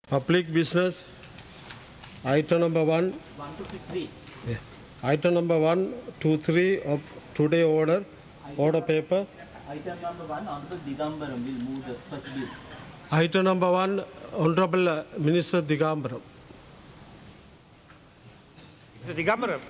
Public business, item number 1. 1 to 3. Yeah. Item number 1, 2, 3 of today order paper. Item number 1, Honorable Digambaram will move the first bill. Item number 1, Honorable Minister Digambaram. Mr. Digambaram.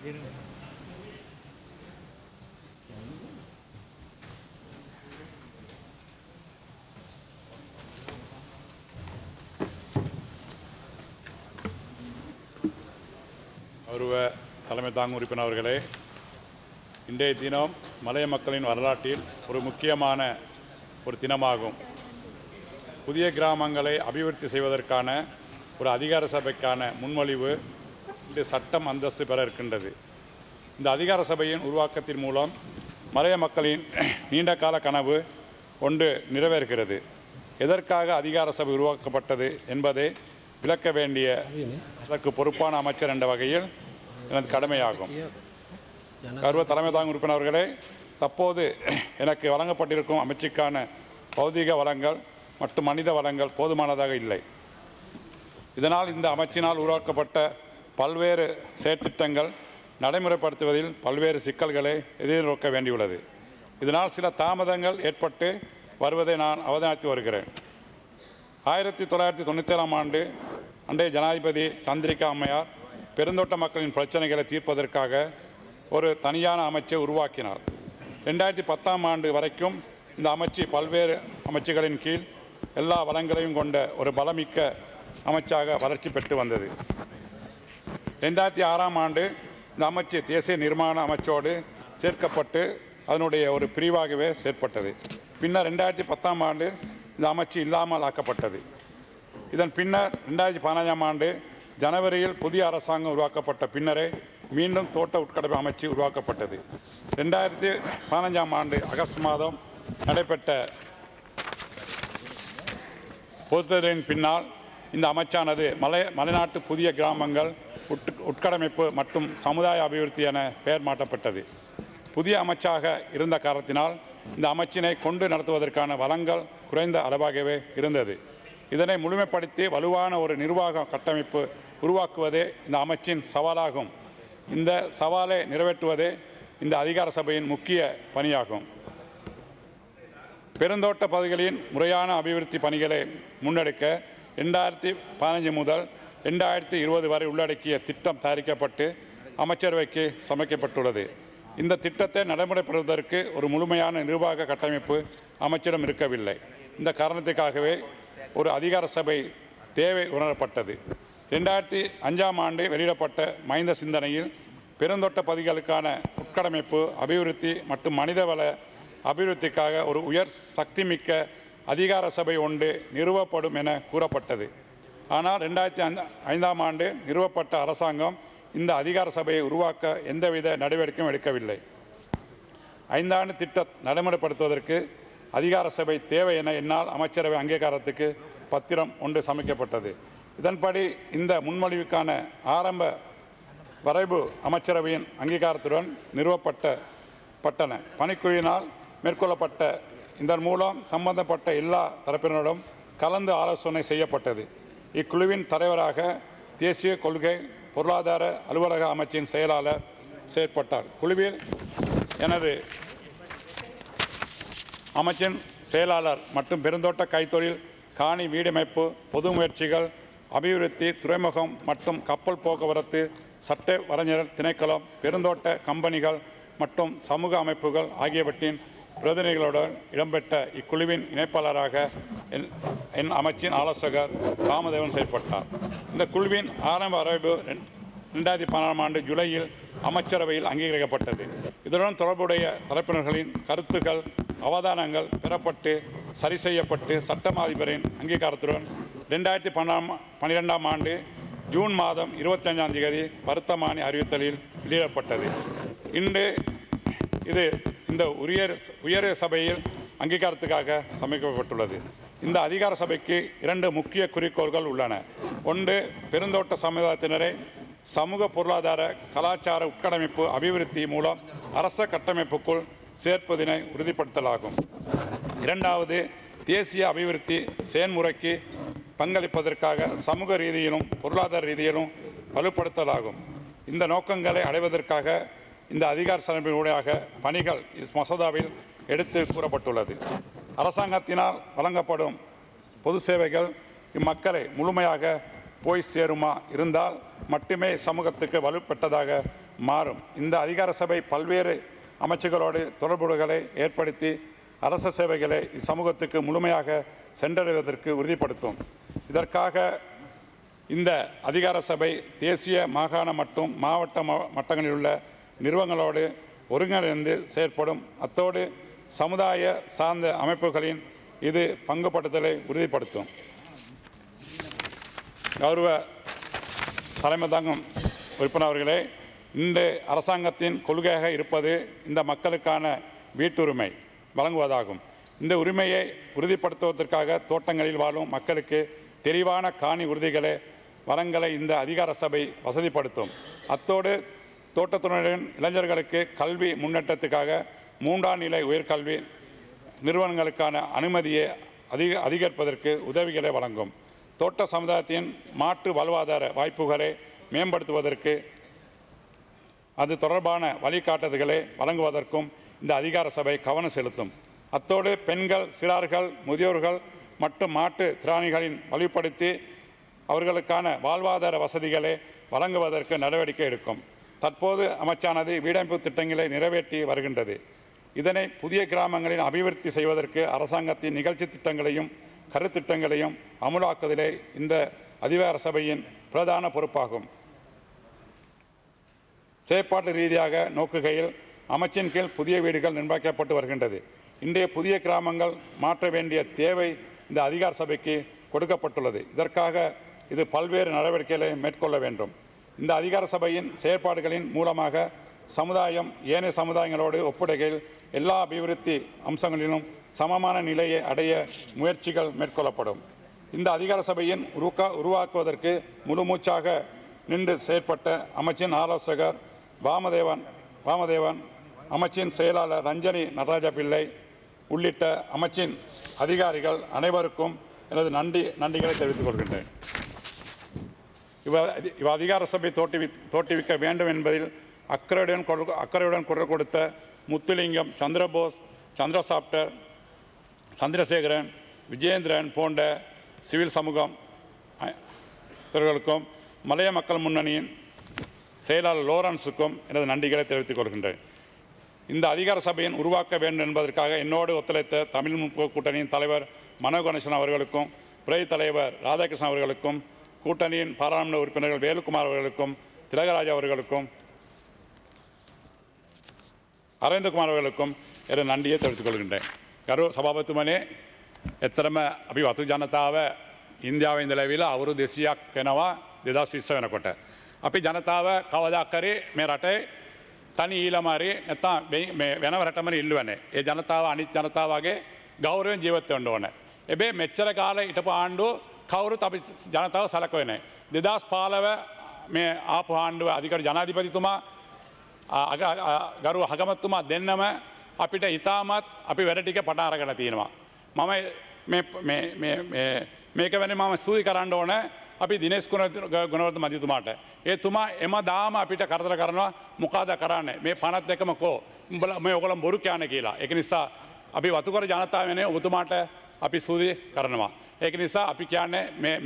கௌரவ தலைமை தாங்கும் உறுப்பினர்களே, இன்றைய தினம் மலைய மக்களின் வரலாற்றில் ஒரு முக்கியமான ஒரு தினமாகும். புதிய கிராமங்களை அபிவிருத்தி செய்வதற்கான ஒரு அதிகார சபைக்கான முன்மொழிவு இன்று சட்டம் அந்தஸ்து பெற இருக்கின்றது. இந்த அதிகார சபையின் உருவாக்கத்தின் மூலம் மலைய மக்களின் நீண்டகால கனவு ஒன்று நிறைவேறுகிறது. எதற்காக அதிகார சபை உருவாக்கப்பட்டது என்பதை விளக்க வேண்டிய அதற்கு பொறுப்பான அமைச்சர் என்ற வகையில் எனது கடமையாகும். கௌரவ தலைமை தாங்கும் உறுப்பினர்களே, தற்போது எனக்கு வழங்கப்பட்டிருக்கும் அமைச்சுக்கான பௌதிக வளங்கள் மற்றும் மனித வளங்கள் போதுமானதாக இல்லை. இதனால் இந்த அமைச்சினால் உருவாக்கப்பட்ட பல்வேறு செயற்திட்டங்கள் நடைமுறைப்படுத்துவதில் பல்வேறு சிக்கல்களை எதிர்நோக்க வேண்டியுள்ளது. இதனால் சில தாமதங்கள் ஏற்பட்டு வருவதை நான் அவதானித்து வருகிறேன். 1997ஆம் ஆண்டு அன்றைய ஜனாதிபதி சந்திரிகா அம்மையார் பெருந்தோட்ட மக்களின் பிரச்சனைகளை தீர்ப்பதற்காக ஒரு தனியான அமைச்சை உருவாக்கினார். 2010ஆம் ஆண்டு வரைக்கும் இந்த அமைச்சு பல்வேறு அமைச்சுகளின் கீழ் எல்லா வளங்களையும் கொண்ட ஒரு பலமிக்க அமைச்சாக வளர்ச்சி பெற்று வந்தது. 2006ஆம் ஆண்டு இந்த அமைச்சு தேசிய நிர்மாண அமைச்சோடு சேர்க்கப்பட்டு அதனுடைய ஒரு பிரிவாகவே செயற்பட்டது. பின்னர் 2010ஆம் ஆண்டு இந்த அமைச்சு இல்லாமல் ஆக்கப்பட்டது. இதன் பின்னர் 2015ஆம் ஆண்டு ஜனவரியில் புதிய அரசாங்கம் உருவாக்கப்பட்ட பின்னரே மீண்டும் தோட்ட உட்கடமை அமைச்சு உருவாக்கப்பட்டது. 2015ஆம் ஆண்டு ஆகஸ்ட் மாதம் நடைபெற்ற பொதுத்தேர்தலின் பின்னால் இந்த அமைச்சானது மலைநாட்டு புதிய கிராமங்கள் உட்கடமைப்பு மற்றும் சமுதாய அபிவிருத்தி என பெயர் மாற்றப்பட்டது. புதிய அமைச்சாக இருந்த காரணத்தினால் இந்த அமைச்சினை கொண்டு நடத்துவதற்கான வளங்கள் குறைந்த அளவாகவே இருந்தது. இதனை முழுமைப்படுத்தி வலுவான ஒரு நிர்வாக கட்டமைப்பு உருவாக்குவதே இந்த அமைச்சின் சவாலாகும். இந்த சவாலை நிறைவேற்றுவதே இந்த அதிகார சபையின் முக்கிய பணியாகும். பெருந்தோட்ட பகுதிகளின் முறையான அபிவிருத்தி பணிகளை முன்னெடுக்க 2015 முதல் 2020 வரை உள்ளடக்கிய திட்டம் தயாரிக்கப்பட்டு அமைச்சரவைக்கு சமர்ப்பிக்கப்பட்டுள்ளது. இந்த திட்டத்தை நடைமுறைப்படுத்துவதற்கு ஒரு முழுமையான நிர்வாக கட்டமைப்பு அமைச்சரிடம் இருக்கவில்லை. இந்த காரணத்துக்காகவே ஒரு அதிகார சபை தேவை உணரப்பட்டது. 2005ஆம் ஆண்டு வெளியிடப்பட்ட மைந்த சிந்தனையில் பெருந்தோட்ட பகுதிகளுக்கான உட்கடமைப்பு அபிவிருத்தி மற்றும் மனிதவள அபிவிருத்திக்காக ஒரு உயர் சக்திமிக்க அதிகார சபை ஒன்று நிறுவப்படும் என கூறப்பட்டது. ஆனால் 2005ஆம் ஆண்டு நிறுவப்பட்ட அரசாங்கம் இந்த அதிகார சபையை உருவாக்க எந்தவித நடவடிக்கையும் எடுக்கவில்லை. 5 ஆண்டு திட்டம் நடைமுறைப்படுத்துவதற்கு அதிகார சபை தேவை என என்னால் அமைச்சரவை அங்கீகாரத்துக்கு பத்திரம் ஒன்று சமர்ப்பிக்கப்பட்டது. இதன்படி இந்த முன்மொழிவுக்கான ஆரம்ப வரைவு அமைச்சரவையின் அங்கீகாரத்துடன் நிறுவப்பட்டன. பணிக்குழுவினால் மேற்கொள்ளப்பட்ட இதன் மூலம் சம்பந்தப்பட்ட எல்லா தரப்பினரிடம் கலந்து ஆலோசனை செய்யப்பட்டது. இக்குழுவின் தலைவராக தேசிய கொள்கை பொருளாதார அலுவலக அமைச்சின் செயலாளர் செயற்பட்டார். குழுவில் எனது அமைச்சின் செயலாளர் மற்றும் பெருந்தோட்ட கைத்தொழில், காணி வீடமைப்பு, பொது முயற்சிகள், அபிவிருத்தி, துறைமுகம் மற்றும் கப்பல் போக்குவரத்து, சட்ட வரைஞர் திணைக்களம், பெருந்தோட்ட கம்பெனிகள் மற்றும் சமூக அமைப்புகள் ஆகியவற்றின் பிரதிநிதிகளுடன் இடம்பெற்ற இக்குழுவின் இணைப்பாளராக என் அமைச்சின் ஆலோசகர் ராமதேவன் செயல்பட்டார். இந்த குழுவின் ஆரம்ப வரைவு 2014ஆம் ஆண்டு ஜூலையில் அமைச்சரவையில் அங்கீகரிக்கப்பட்டது. இதனுடன் தொடர்புடைய தரப்பினர்களின் கருத்துக்கள், அவதானங்கள் பெறப்பட்டு சரி செய்யப்பட்டு சட்டமா அதிபரின் அங்கீகாரத்துடன் 2012ஆம் ஆண்டு ஜூன் மாதம் 25ஆம் தேதி வர்த்தமானி அறிவித்தலில் வெளியிடப்பட்டது. இன்று இது இந்த உயர் சபையில் அங்கீகாரத்துக்காக சமர்ப்பிக்கப்பட்டுள்ளது. இந்த அதிகார சபைக்கு 2 முக்கிய குறிக்கோள்கள் உள்ளன. ஒன்று, பெருந்தோட்ட சமுதாயத்தினரை சமூக பொருளாதார கலாச்சார உட்கட்டமைப்பு அபிவிருத்தி மூலம் அரச கட்டமைப்புக்குள் சேர்ப்பதினை உறுதிப்படுத்தலாகும். இரண்டாவது, தேசிய அபிவிருத்தி செயன்முறைக்கு பங்களிப்பதற்காக சமூக ரீதியிலும் பொருளாதார ரீதியிலும் வலுப்படுத்தலாகும். இந்த நோக்கங்களை அடைவதற்காக இந்த அதிகார சபையினூடாக பணிகள் மசோதாவில் எடுத்து கூறப்பட்டுள்ளது. அரசாங்கத்தினால் வழங்கப்படும் பொது சேவைகள் இம்மக்களை முழுமையாக போய் சேருமா இருந்தால் மட்டுமே சமூகத்துக்கு வலுப்பெற்றதாக மாறும். இந்த அதிகார சபை பல்வேறு அமைச்சுகளோடு தொடர்புகளை ஏற்படுத்தி அரச சேவைகளை இச்சமூகத்துக்கு முழுமையாக சென்றடைவதற்கு உறுதிப்படுத்தும். இதற்காக இந்த அதிகார சபை தேசிய, மாகாண மற்றும் மாவட்ட மட்டங்களில் உள்ள நிறுவனங்களோடு ஒருங்கிணைந்து செயற்படும். அத்தோடு சமுதாய சார்ந்த அமைப்புகளின் இது பங்குபடுத்தலை உறுதிப்படுத்தும். கௌரவ தலைமை தாங்கும் உறுப்பினர் அவர்களே, இன்று அரசாங்கத்தின் கொள்கையாக இருப்பது இந்த மக்களுக்கான வீட்டுரிமை வழங்குவதாகும். இந்த உரிமையை உறுதிப்படுத்துவதற்காக தோட்டங்களில் வாழும் மக்களுக்கு தெளிவான காணி உறுதிகளை வரங்களை இந்த அதிகார சபை வசதிப்படுத்தும். அத்தோடு தோட்டத்துறையின் இளைஞர்களுக்கு கல்வி முன்னேற்றத்துக்காக 3ஆம் நிலை உயர்கல்வி நிறுவனங்களுக்கான அனுமதியை அதிகரிப்பதற்கு உதவிகளை வழங்கும். தோட்ட சமுதாயத்தின் மாற்று வாழ்வாதார வாய்ப்புகளை மேம்படுத்துவதற்கு அது தொடர்பான வழிகாட்டுதல்களை வழங்குவதற்கும் இந்த அதிகார சபை கவனம் செலுத்தும். அத்தோடு பெண்கள், சிறார்கள், முதியோர்கள் மற்றும் மாற்றுத் திறனாளிகளின் வலுப்படுத்தி அவர்களுக்கான வாழ்வாதார வசதிகளை வழங்குவதற்கு நடவடிக்கை எடுக்கும். தற்போது அமைச்சானது வீடமைப்பு திட்டங்களை நிறைவேற்றி வருகின்றது. இதனை புதிய கிராமங்களில் அபிவிருத்தி செய்வதற்கு அரசாங்கத்தின் நிகழ்ச்சி திட்டங்களையும் கருத்திட்டங்களையும் அமுலாக்குவதிலே இந்த அதிகார சபையின் பிரதான பொறுப்பாகும். செயற்பாட்டு ரீதியாக நோக்குகையில் அமைச்சின் கீழ் புதிய வீடுகள் நிர்மாணிக்கப்பட்டு வருகின்றது. இன்றைய புதிய கிராமங்கள் மாற்ற வேண்டிய தேவை இந்த அதிகார சபைக்கு கொடுக்கப்பட்டுள்ளது. இதற்காக இது பல்வேறு நடவடிக்கைகளை மேற்கொள்ள வேண்டும். இந்த அதிகார சபையின் செயற்பாடுகளின் மூலமாக சமுதாயம் ஏனைய சமுதாயங்களோடு ஒப்பிடுகையில் எல்லா அபிவிருத்தி அம்சங்களிலும் சமமான நிலையை அடைய முயற்சிகள் மேற்கொள்ளப்படும். இந்த அதிகார சபையின் உருவாக்குவதற்கு முழுமூச்சாக நின்று செயற்பட்ட அமைச்சின் ஆலோசகர் வாமதேவன், அமைச்சின் செயலாளர் ரஞ்சனி நடராஜ பிள்ளை உள்ளிட்ட அமைச்சின் அதிகாரிகள் அனைவருக்கும் எனது நன்றிகளை தெரிவித்துக் கொள்கின்றேன். இவ் அதிகார சபை தோற்றுவிக்க வேண்டும் என்பதில் அக்கறையுடன் குரல் கொடுத்த முத்துலிங்கம், சந்திரபோஸ், சந்திரசாப்டர், சந்திரசேகரன், விஜயேந்திரன் போன்ற சிவில் சமூகம் இவர்களுக்கும் மலைய மக்கள் முன்னணியின் செயலாளர் லோரன்ஸுக்கும் எனது நன்றிகளை தெரிவித்துக் கொள்கின்றேன். இந்த அதிகார சபையின் உருவாக்க வேண்டும் என்பதற்காக என்னோடு ஒத்துழைத்த தமிழ் முற்போக்கு கூட்டணியின் தலைவர் மனோ கணேசன் அவர்களுக்கும், பிரதி தலைவர் ராதாகிருஷ்ணன் அவர்களுக்கும், கூட்டணியின் பாராளுமன்ற உறுப்பினர்கள் வேலுக்குமார் அவர்களுக்கும், திலகராஜ் அவர்களுக்கும், அரவிந்தகுமார் அவர்களுக்கும் எனது நன்றியை தெரிவித்துக் கொள்கின்றேன். கரு சபாபத்துமனே එතරම අපි වතු ජනතාව ඉන්දියාවේ ඉඳලා ඇවිල්ලා අවුරුදු 200ක් වෙනවා 2020 වෙනකොට. අපි ජනතාව කවදා කරේ මේ රටේ තනි ඊළමාරි නැත්නම් මේ වෙනම රටමනේ ඉල්ලුවනේ. ඒ ජනතාව අනිත් ජනතාවගේ ගෞරවයෙන් ජීවත් වෙන්න ඕනේ. හැබැයි මෙච්චර කාලේ හිටපු ආණ්ඩුව කවුරුත් අපි ජනතාව සලකුවේ නැහැ. 2015 මේ ආපු ආණ්ඩුව අධිකාරී ජනාධිපතිතුමා ගරු හගමතුමා දෙන්නම අපිට ඉතාමත් අපි වැඩ ටික පටන් අරගෙන තියෙනවා. මම මේක වෙන්නේ මම ස්තුති කරන්න ඕන අපි දිනේෂ් ගුණවර්ධන මන්ත්‍රීතුමාට. එතුමා එමදාම අපිට කරදර කරනවා මොකද කරන්නේ මේ 52ම කෝ උඹලා මේ ඔයගොල්ලෝ බොරු කියන්නේ කියලා. ඒක නිසා අපි වතුකර ජනතාව වෙනේ ඔබතුමාට අපි ස්තුති කරනවා. ඒක නිසා අපි කියන්නේ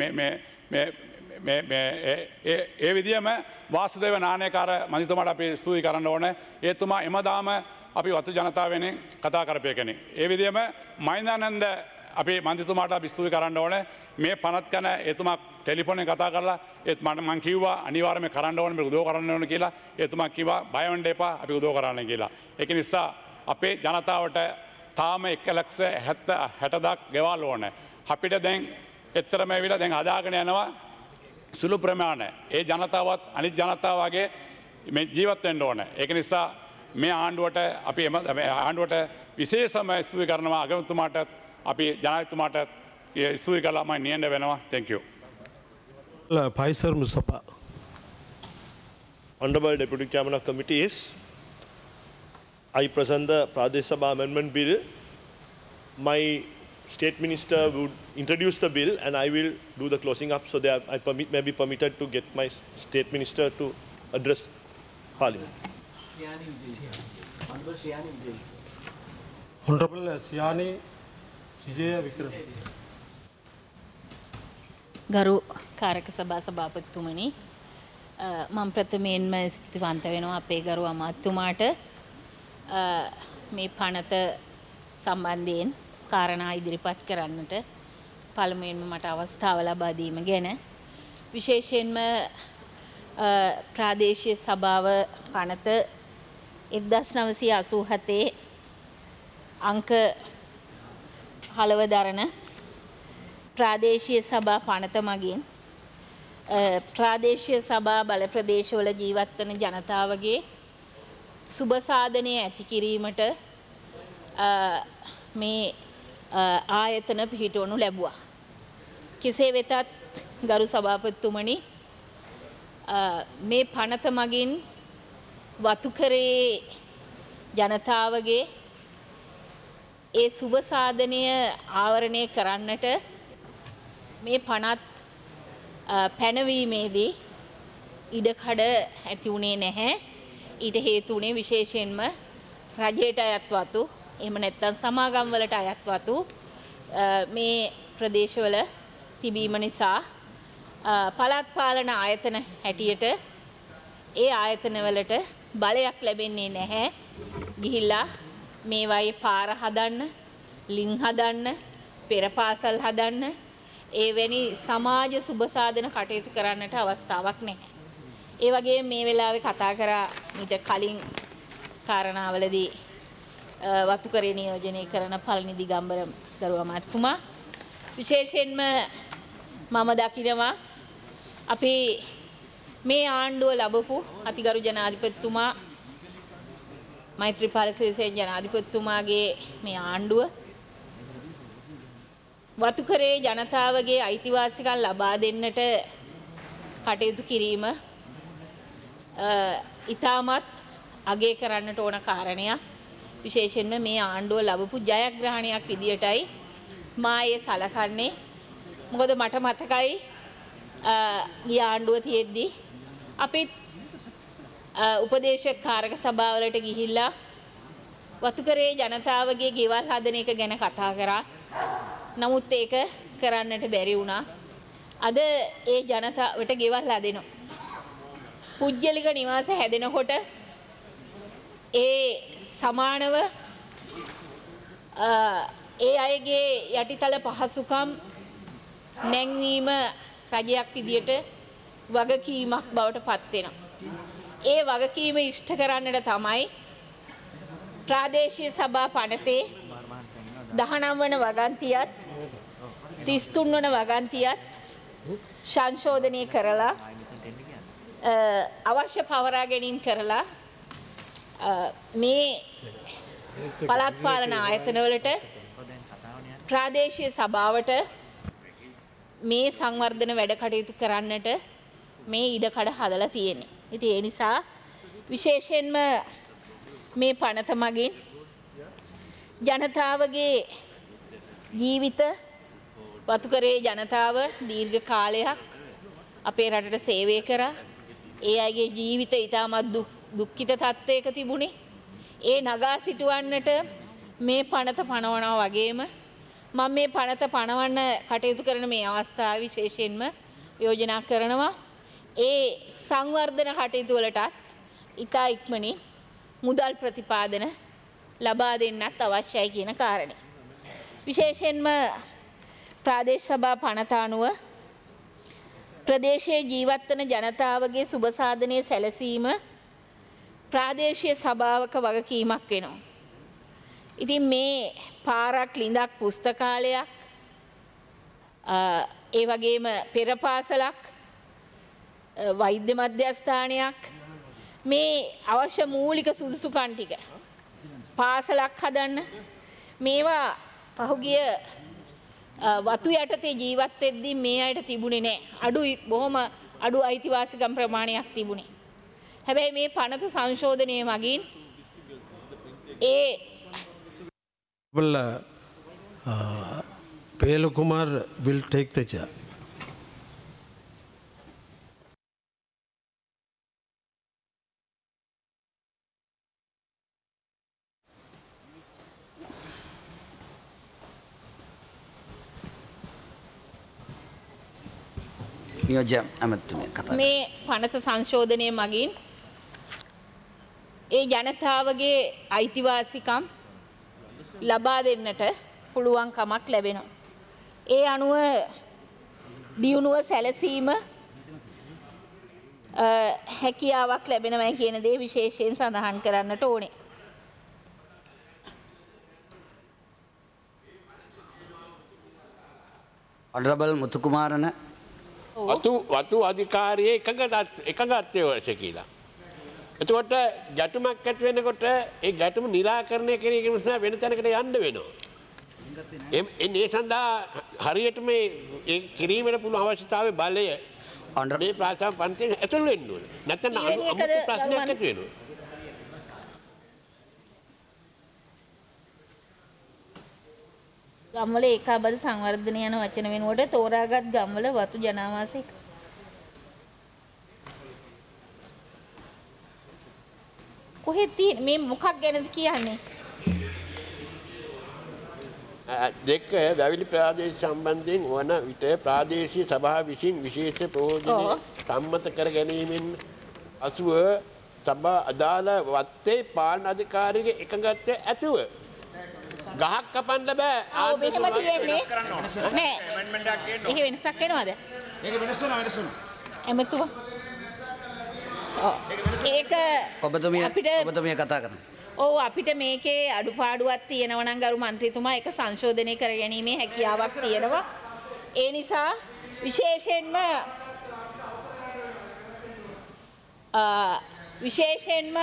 ඒ විදිහම වාසුදේව නානයකාර මන්ත්‍රීතුමාට අපි ස්තුති කරන්න ඕන. එතුමා එමදාම අපි වතු ජනතාව වෙනේ කතා කරපේ කෙනෙක්. ඒ විදිහම මහින්දානන්ද අපි මන්ත්‍රීතුමාට අපි ස්තුති කරන්න ඕනේ. මේ 50 කන එතුමා ටෙලිෆෝනේ කතා කරලා ඒත් මම කිව්වා අනිවාර්යයෙන්ම කරන්න ඕනේ මේක උදව් කරන්න ඕනේ කියලා. එතුමා කිව්වා බය වෙන්න එපා අපි උදව් කරන්න කියලා. ඒක නිසා අපේ ජනතාවට තාම 1,60,000ක් ගෙවල් ඕනේ. අපිට දැන් එතරම් ඇවිල්ලා දැන් හදාගෙන යනවා සුළු ප්‍රමාණ. ඒ ජනතාවත් අනිත් ජනතාව වගේ මේ ජීවත් වෙන්න ඕනේ. ඒක නිසා මේ ආණ්ඩුවට අපි ආණ්ඩුවට විශේෂම ස්තුති කරනවා. අගමැතිතුමාට අපි ජනාධිපතිතුමාට ස්තුති කළා. මම නියැඳ වෙනවා. Thank you. Faisal Mustafa. Honorable Deputy Chairman of Committees, I present the Pradesh Sabha Amendment Bill. My State Minister would introduce the bill and I will do the closing up so that I may be permitted to get my State Minister to address Parliament. Honorable Sriyani Vijay. Honorable Siani Vijaya Vikram. ගරු කාරක සභා සභාපතිතුමනි මම ප්‍රථමයෙන්ම ස්තුතිවන්ත වෙනවා අපේ ගරු අමාත්‍යතුමාට මේ පනත සම්බන්ධයෙන් කාරණා ඉදිරිපත් කරන්නට පළමුවෙන්ම මට අවස්ථාව ලබා දීම ගැන විශේෂයෙන්ම ප්‍රාදේශීය සභාව පනත 1987 අංක 6 දරන ප්‍රාදේශීය සභා පනත මගින් ප්‍රාදේශීය සභා බල ප්‍රදේශවල ජීවත් වන ජනතාවගේ සුබ සාධනය ඇති කිරීමට මේ ආයතන පිහිටවනු ලැබුවා. කෙසේ වෙතත් ගරු සභාපතිතුමනි මේ පනත මගින් වතුකරේ ජනතාවගේ ඒ සුබ සාධනය ආවරණය කරන්නට මේ පනත් පැනවීමේදී ඉඩකඩ ඇති වුණේ නැහැ. ඊට හේතු වුණේ විශේෂයෙන්ම රජයට අයත් වතු එහෙම නැත්නම් සමාගම් වලට අයත් වතු මේ ප්‍රදේශවල තිබීම නිසා පළාත් පාලන ආයතන හැටියට ඒ ආයතන වලට බලයක් ලැබෙන්නේ නැහැ. ගිහිල්ලා මේවායේ පාර හදන්න, ලිං හදන්න, පෙරපාසල් හදන්න එවැනි සමාජ සුබසාධන කටයුතු කරන්නට අවස්ථාවක් නැහැ. ඒ වගේම මේ වෙලාවේ කතා කරා ඊට කලින් කාරණාවලදී වතුකරේ නියෝජනය කරන පළනි දිගම්බර ගරු අමාත්‍යතුමා විශේෂයෙන්ම මම දකිනවා අපි මේ ආණ්ඩුව ලැබපු අතිගරු ජනාධිපතිතුමා මෛත්‍රීපාල සිරිසේන ජනාධිපතිතුමාගේ මේ ආණ්ඩුව වතුකරේ ජනතාවගේ අයිතිවාසිකම් ලබා දෙන්නට කටයුතු කිරීම ඉතාමත් අගය කරන්නට ඕන කාරණයක්. විශේෂයෙන්ම මේ ආණ්ඩුව ලැබපු ජයග්‍රහණයක් විදියටයි මා ඒ සලකන්නේ. මොකද මට මතකයි ගිය ආණ්ඩුව තියෙද්දි අපිත් උපදේශක කාරක සභාවලට ගිහිල්ලා වතුකරේ ජනතාවගේ ගෙවල් හදන එක ගැන කතා කරා. නමුත් ඒක කරන්නට බැරි වුණා. අද ඒ ජනතාවට ගෙවල් හදෙනවා. පුජ්‍යලික නිවාස හැදෙනකොට ඒ සමානව ඒ අයගේ යටිතල පහසුකම් නැංවීම රජයක් විදියට වගකීමක් බවට පත් වෙනවා. ඒ වගකීම ඉෂ්ට කරන්නට තමයි ප්‍රාදේශීය සභා පනතේ 19 වන වගන්තියත් 33 වන වගන්තියත් සංශෝධනය කරලා අවශ්‍ය පවරා ගැනීම කරලා මේ පළාත් පාලන ආයතනවලට ප්‍රාදේශීය සභාවට මේ සංවර්ධන වැඩ කටයුතු කරන්නට මේ ඉඩකඩ හදලා තියෙන්නේ. ඉතින් ඒ නිසා විශේෂයෙන්ම මේ පනත මගින් ජනතාවගේ ජීවිත වතුකරේ ජනතාව දීර්ඝ කාලයක් අපේ රටට සේවය කරා. ඒ අයගේ ජීවිත ඉතාමත් දුක්ඛිත තත්ත්වයක තිබුණේ. ඒ නගා සිටවන්නට මේ පනත පනවනවා වගේම මම මේ පනත පනවන්න කටයුතු කරන මේ අවස්ථාව විශේෂයෙන්ම යෝජනා කරනවා ඒ සංවර්ධන කටයුතු වලටත් ඉතා ඉක්මනින් මුදල් ප්‍රතිපාදන ලබා දෙන්නත් අවශ්‍යයි කියන කාරණේ. විශේෂයෙන්ම ප්‍රාදේශ සභා පනත අනුව ප්‍රදේශයේ ජීවත් වන ජනතාවගේ සුබ සාධනයේ සැලසීම ප්‍රාදේශීය සභාවක වගකීමක් වෙනවා. ඉතින් මේ පාරක් ලිඳක් පුස්තකාලයක් ඒ වගේම පෙරපාසලක් වෛද්‍ය මධ්‍යස්ථානයක් මේ අවශ්‍ය මූලික සුදුසුකම් ටික පාසලක් හදන්න මේවා පහුගිය වතු යටතේ ජීවත් වෙද්දී මේ අයට තිබුණේ නැහැ. අඩුයි බොහොම අඩු අයිතිවාසිකම් ප්‍රමාණයක් තිබුණේ. හැබැයි මේ පනත සංශෝධනයේ මගින් ඒ Pelukumar will take the chair. නියෝජ්‍ය ඇමතුමිය කතා කරනවා. මේ පනත සංශෝධනය මගින් ඒ ජනතාවගේ අයිතිවාසිකම් ලබා දෙන්නට පුළුවන්කමක් ලැබෙනවා. ඒ අනුව දියුණුව සැලසීම හැකියාවක් ලැබෙනවයි කියන දේ විශේෂයෙන් සඳහන් කරන්නට ඕනේ. Honorable මුතුකුමාරන වතු අධිකාරියේ එකගත්වය වශ කියලා. එතකොට ගැටුමක් ඇති වෙනකොට ඒ ගැටුම නිරාකරණය කිරීම නිසා වෙන තැනකට යන්න වෙනවා. ඒ සඳහා හරියට මේ කිරීමට පුළුවන් අවශ්‍යතාවය බලය මේ ප්‍රාසාව පන්තියෙන් ඇතුළු වෙන්න ඕනේ. නැත්නම් අමුතු ප්‍රශ්නයක් ඇති වෙනවා. ගම්වල ඒකාබද්ධ සංවර්ධනය යන වචන වෙනුවට තෝරාගත් ගම්වල වතු ජනාවාසය කොහෙද තියෙන්නේ මේ මොකක් ගැනද කියන්නේ? දෙක වැවිලි ප්‍රාදේශ සම්බන්ධයෙන් වන විට ප්‍රාදේශීය සභාව විසින් විශේෂ ප්‍රයෝජන සම්මත කර ගැනීමෙන් අසුව සභා අදාළ වත්තේ පාලන අධිකාරියගේ එකඟත්වය ඇතුව ගහක් කපන්න බෑ. ආ මෙහෙම තියෙන්නේ නෑ. ඒක වෙනසක් වෙනවද? ඒක වෙනස් වෙනවා. එමෙතුවා. ඒක ඔබතුමිය කතා කරනවා. ඔව් අපිට මේකේ අඩුපාඩුවක් තියෙනවා නම් ගරු මන්ත්‍රීතුමා ඒක සංශෝධනය කර ගැනීමේ හැකියාවක් තියෙනවා. ඒ නිසා විශේෂයෙන්ම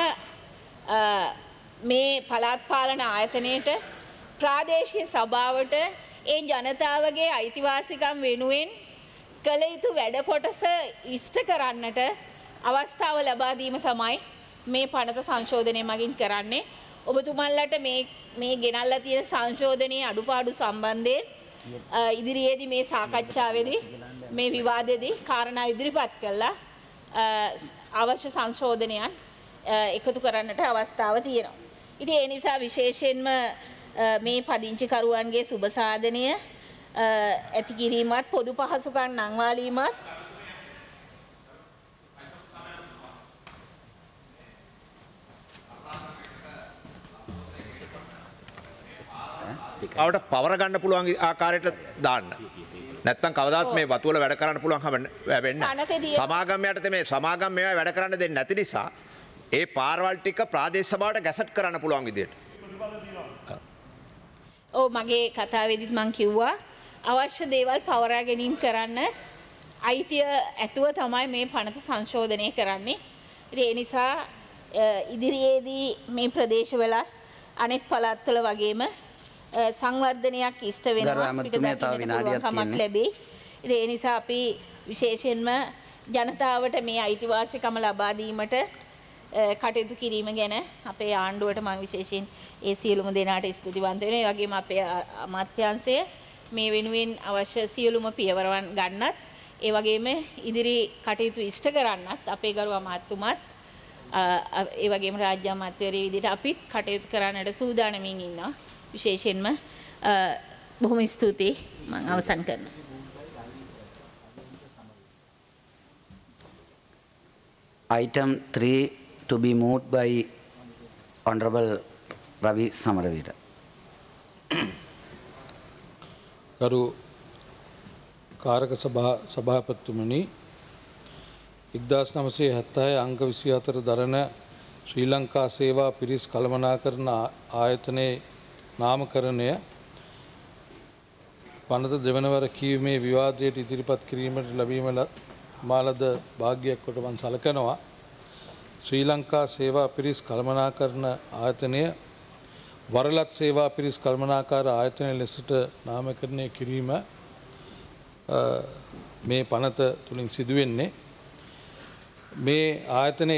මේ පළාත් පාලන ආයතනයේට ප්‍රාදේශීය සභාවට ඒ ජනතාවගේ අයිතිවාසිකම් වෙනුවෙන් කළ යුතු වැඩ කොටස ඉෂ්ට කරන්නට අවස්ථාව ලබා දීම තමයි මේ පනත සංශෝධනය මගින් කරන්නේ. ඔබතුමන්ලට මේ ගෙනල්ලා තියෙන සංශෝධනයේ අඩුපාඩු සම්බන්ධයෙන් ඉදිරියේදී මේ සාකච්ඡාවේදී මේ විවාදයේදී කාරණා ඉදිරිපත් කළා අවශ්‍ය සංශෝධනයන් එකතු කරන්නට අවස්ථාව තියෙනවා. ඉතින් ඒ නිසා විශේෂයෙන්ම මේ පදිංචිකරුවන්ගේ සුබ සාධනය ඇති කිරීමත් පොදු පහසුකම් නංවාලීමත් අවට පවර ගන්න පුළුවන් ආකාරයට දාන්න. නැත්තම් කවදාත් මේ වතු වල වැඩ කරන්න පුළුවන්කම වෙන්නේ. සමාගමයට මේ සමාගම් මේවා වැඩ කරන්න දෙන්නේ නැති නිසා ඒ පාරවල් ටික ප්‍රාදේශ සභාවට ගැසට් කරන්න පුළුවන් විදියට. ඔව් මගේ කතාවේදීත් මම කිව්වා අවශ්‍ය දේවල් පවරා ගැනීම කරන්න අයිතිය ඇතුව තමයි මේ පනත සංශෝධනය කරන්නේ. ඒ නිසා ඉදිරියේදී මේ ප්‍රදේශවල අනෙක් පළාත්වල වගේම සංවර්ධනයක් ඉෂ්ට වෙනවා පිටපතට ලැබේ. ඒ නිසා අපි විශේෂයෙන්ම ජනතාවට මේ අයිතිවාසිකම ලබා දීමට කටයුතු කිරීම ගැන අපේ ආණ්ඩුවට මම විශේෂයෙන් ඒ සියලුම දෙනාට ස්තුතිවන්ත වෙනවා. ඒ වගේම අපේ අමාත්‍යාංශය මේ වෙනුවෙන් අවශ්‍ය සියලුම පියවරවන් ගන්නත් ඒ වගේම ඉදිරි කටයුතු ඉෂ්ට කරන්නත් අපේ ගරු අමාත්‍යතුමත් ඒ වගේම රාජ්‍ය අමාත්‍යවරයෙක් විදිහට අපිත් කටයුතු කරන්නට සූදානමින් ඉන්නවා. විශේෂයෙන්ම බොහොම ස්තුතියි මම අවසන් කරනවා. Item 3 to be moved by Honorable Ravi Samaravira. ගරු කාරක සභාපතිතුමනි 1976 අංක 24 දරන ශ්‍රී ලංකා සේවා පිරිස් කළමනාකරණ ආයතනයේ නාමකරණය පනත දෙවනවර කීමේ විවාදයට ඉදිරිපත් කිරීමට ලැබීම මාලද භාග්‍යයක් කොට මම සලකනවා. ශ්‍රී ලංකා සේවා පිරිස් කළමනාකරණ ආයතනය වරලත් සේවා පිරිස් කළමනාකාර ආයතනය ලෙසට නාමකරණය කිරීම මේ පනත තුලින් සිදුවෙන්නේ. මේ ආයතනය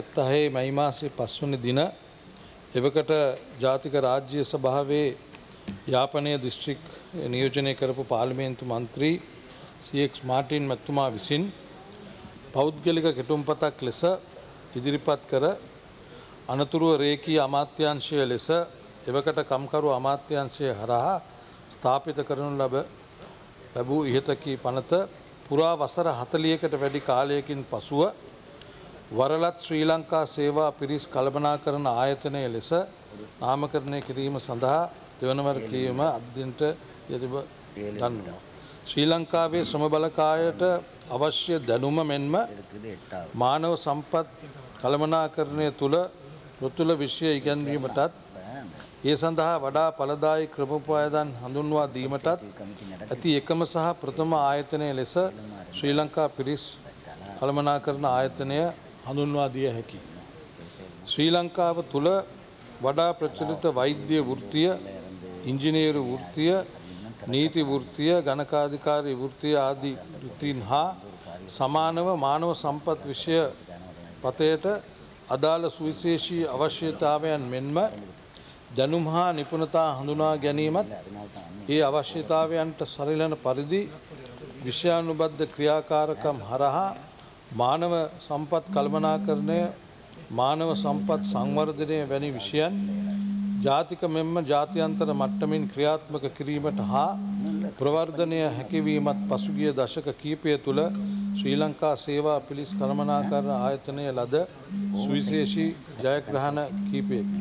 1976 මැයි මාසයේ 5 වෙනි දින එවකට ජාතික රාජ්‍ය සභාවේ යාපනය දිස්ත්‍රික් නියෝජනය කරපු පාර්ලිමේන්තු මන්ත්‍රී CX මාටින් මැතිතුමා විසින් පෞද්ගලික කෙටුම්පතක් ලෙස ඉදිරිපත් කර අනතුරුව රේකී අමාත්‍යාංශය ලෙස එවකට කම්කරු අමාත්‍යාංශය හරහා ස්ථාපිත කරනු ලැබූ ඉහතකී පනත පුරා වසර 40කට වැඩි කාලයකින් පසුව වරලත් ශ්‍රී ලංකා සේවා පිරිස් කළමනාකරණ ආයතනය ලෙස නාමකරණය කිරීම සඳහා දෙවනවර කිරීම අද්දින්ට යෙදව ගන්නවා. ශ්‍රී ලංකාවේ ශ්‍රම බලකායට අවශ්‍ය දැනුම මෙන්ම මානව සම්පත් කළමනාකරණය තුළ පෘතුල විෂය ඉගැන්වීමටත් ඒ සඳහා වඩා ඵලදායී ක්‍රමෝපායන් හඳුන්වා දීමටත් ඇති එකම සහ ප්‍රථම ආයතනය ලෙස ශ්‍රී ලංකා පිරිස් කළමනාකරණ ආයතනය හඳුන්වා දිය හැකියි. ශ්‍රී ලංකාව තුළ වඩා ප්‍රචලිත වෛද්‍ය වෘත්තිය, ඉංජිනේරු වෘත්තිය, නීති වෘත්තිය, ගණකාධිකාරී වෘත්තිය ආදී වෘත්තීන් හා සමානව මානව සම්පත් විෂය පතයට අදාළ සුවිශේෂී අවශ්‍යතාවයන් මෙන්ම දැනුම් හා නිපුණතා හඳුනා ගැනීමත් ඒ අවශ්‍යතාවයන්ට සරිලන පරිදි විෂයානුබද්ධ ක්‍රියාකාරකම් හරහා මානව සම්පත් කළමනාකරණය, මානව සම්පත් සංවර්ධනය වැනි විෂයන් ජාතික මෙන්ම ජාත්‍යන්තර මට්ටමින් ක්‍රියාත්මක කිරීමට හා ප්‍රවර්ධනය හැකිවීමත් පසුගිය දශක කීපය තුළ ශ්‍රී ලංකා සේවා පිරිස් කළමනාකරණ ආයතනය ලද සුවිශේෂී ජයග්‍රහණ කීපයකි.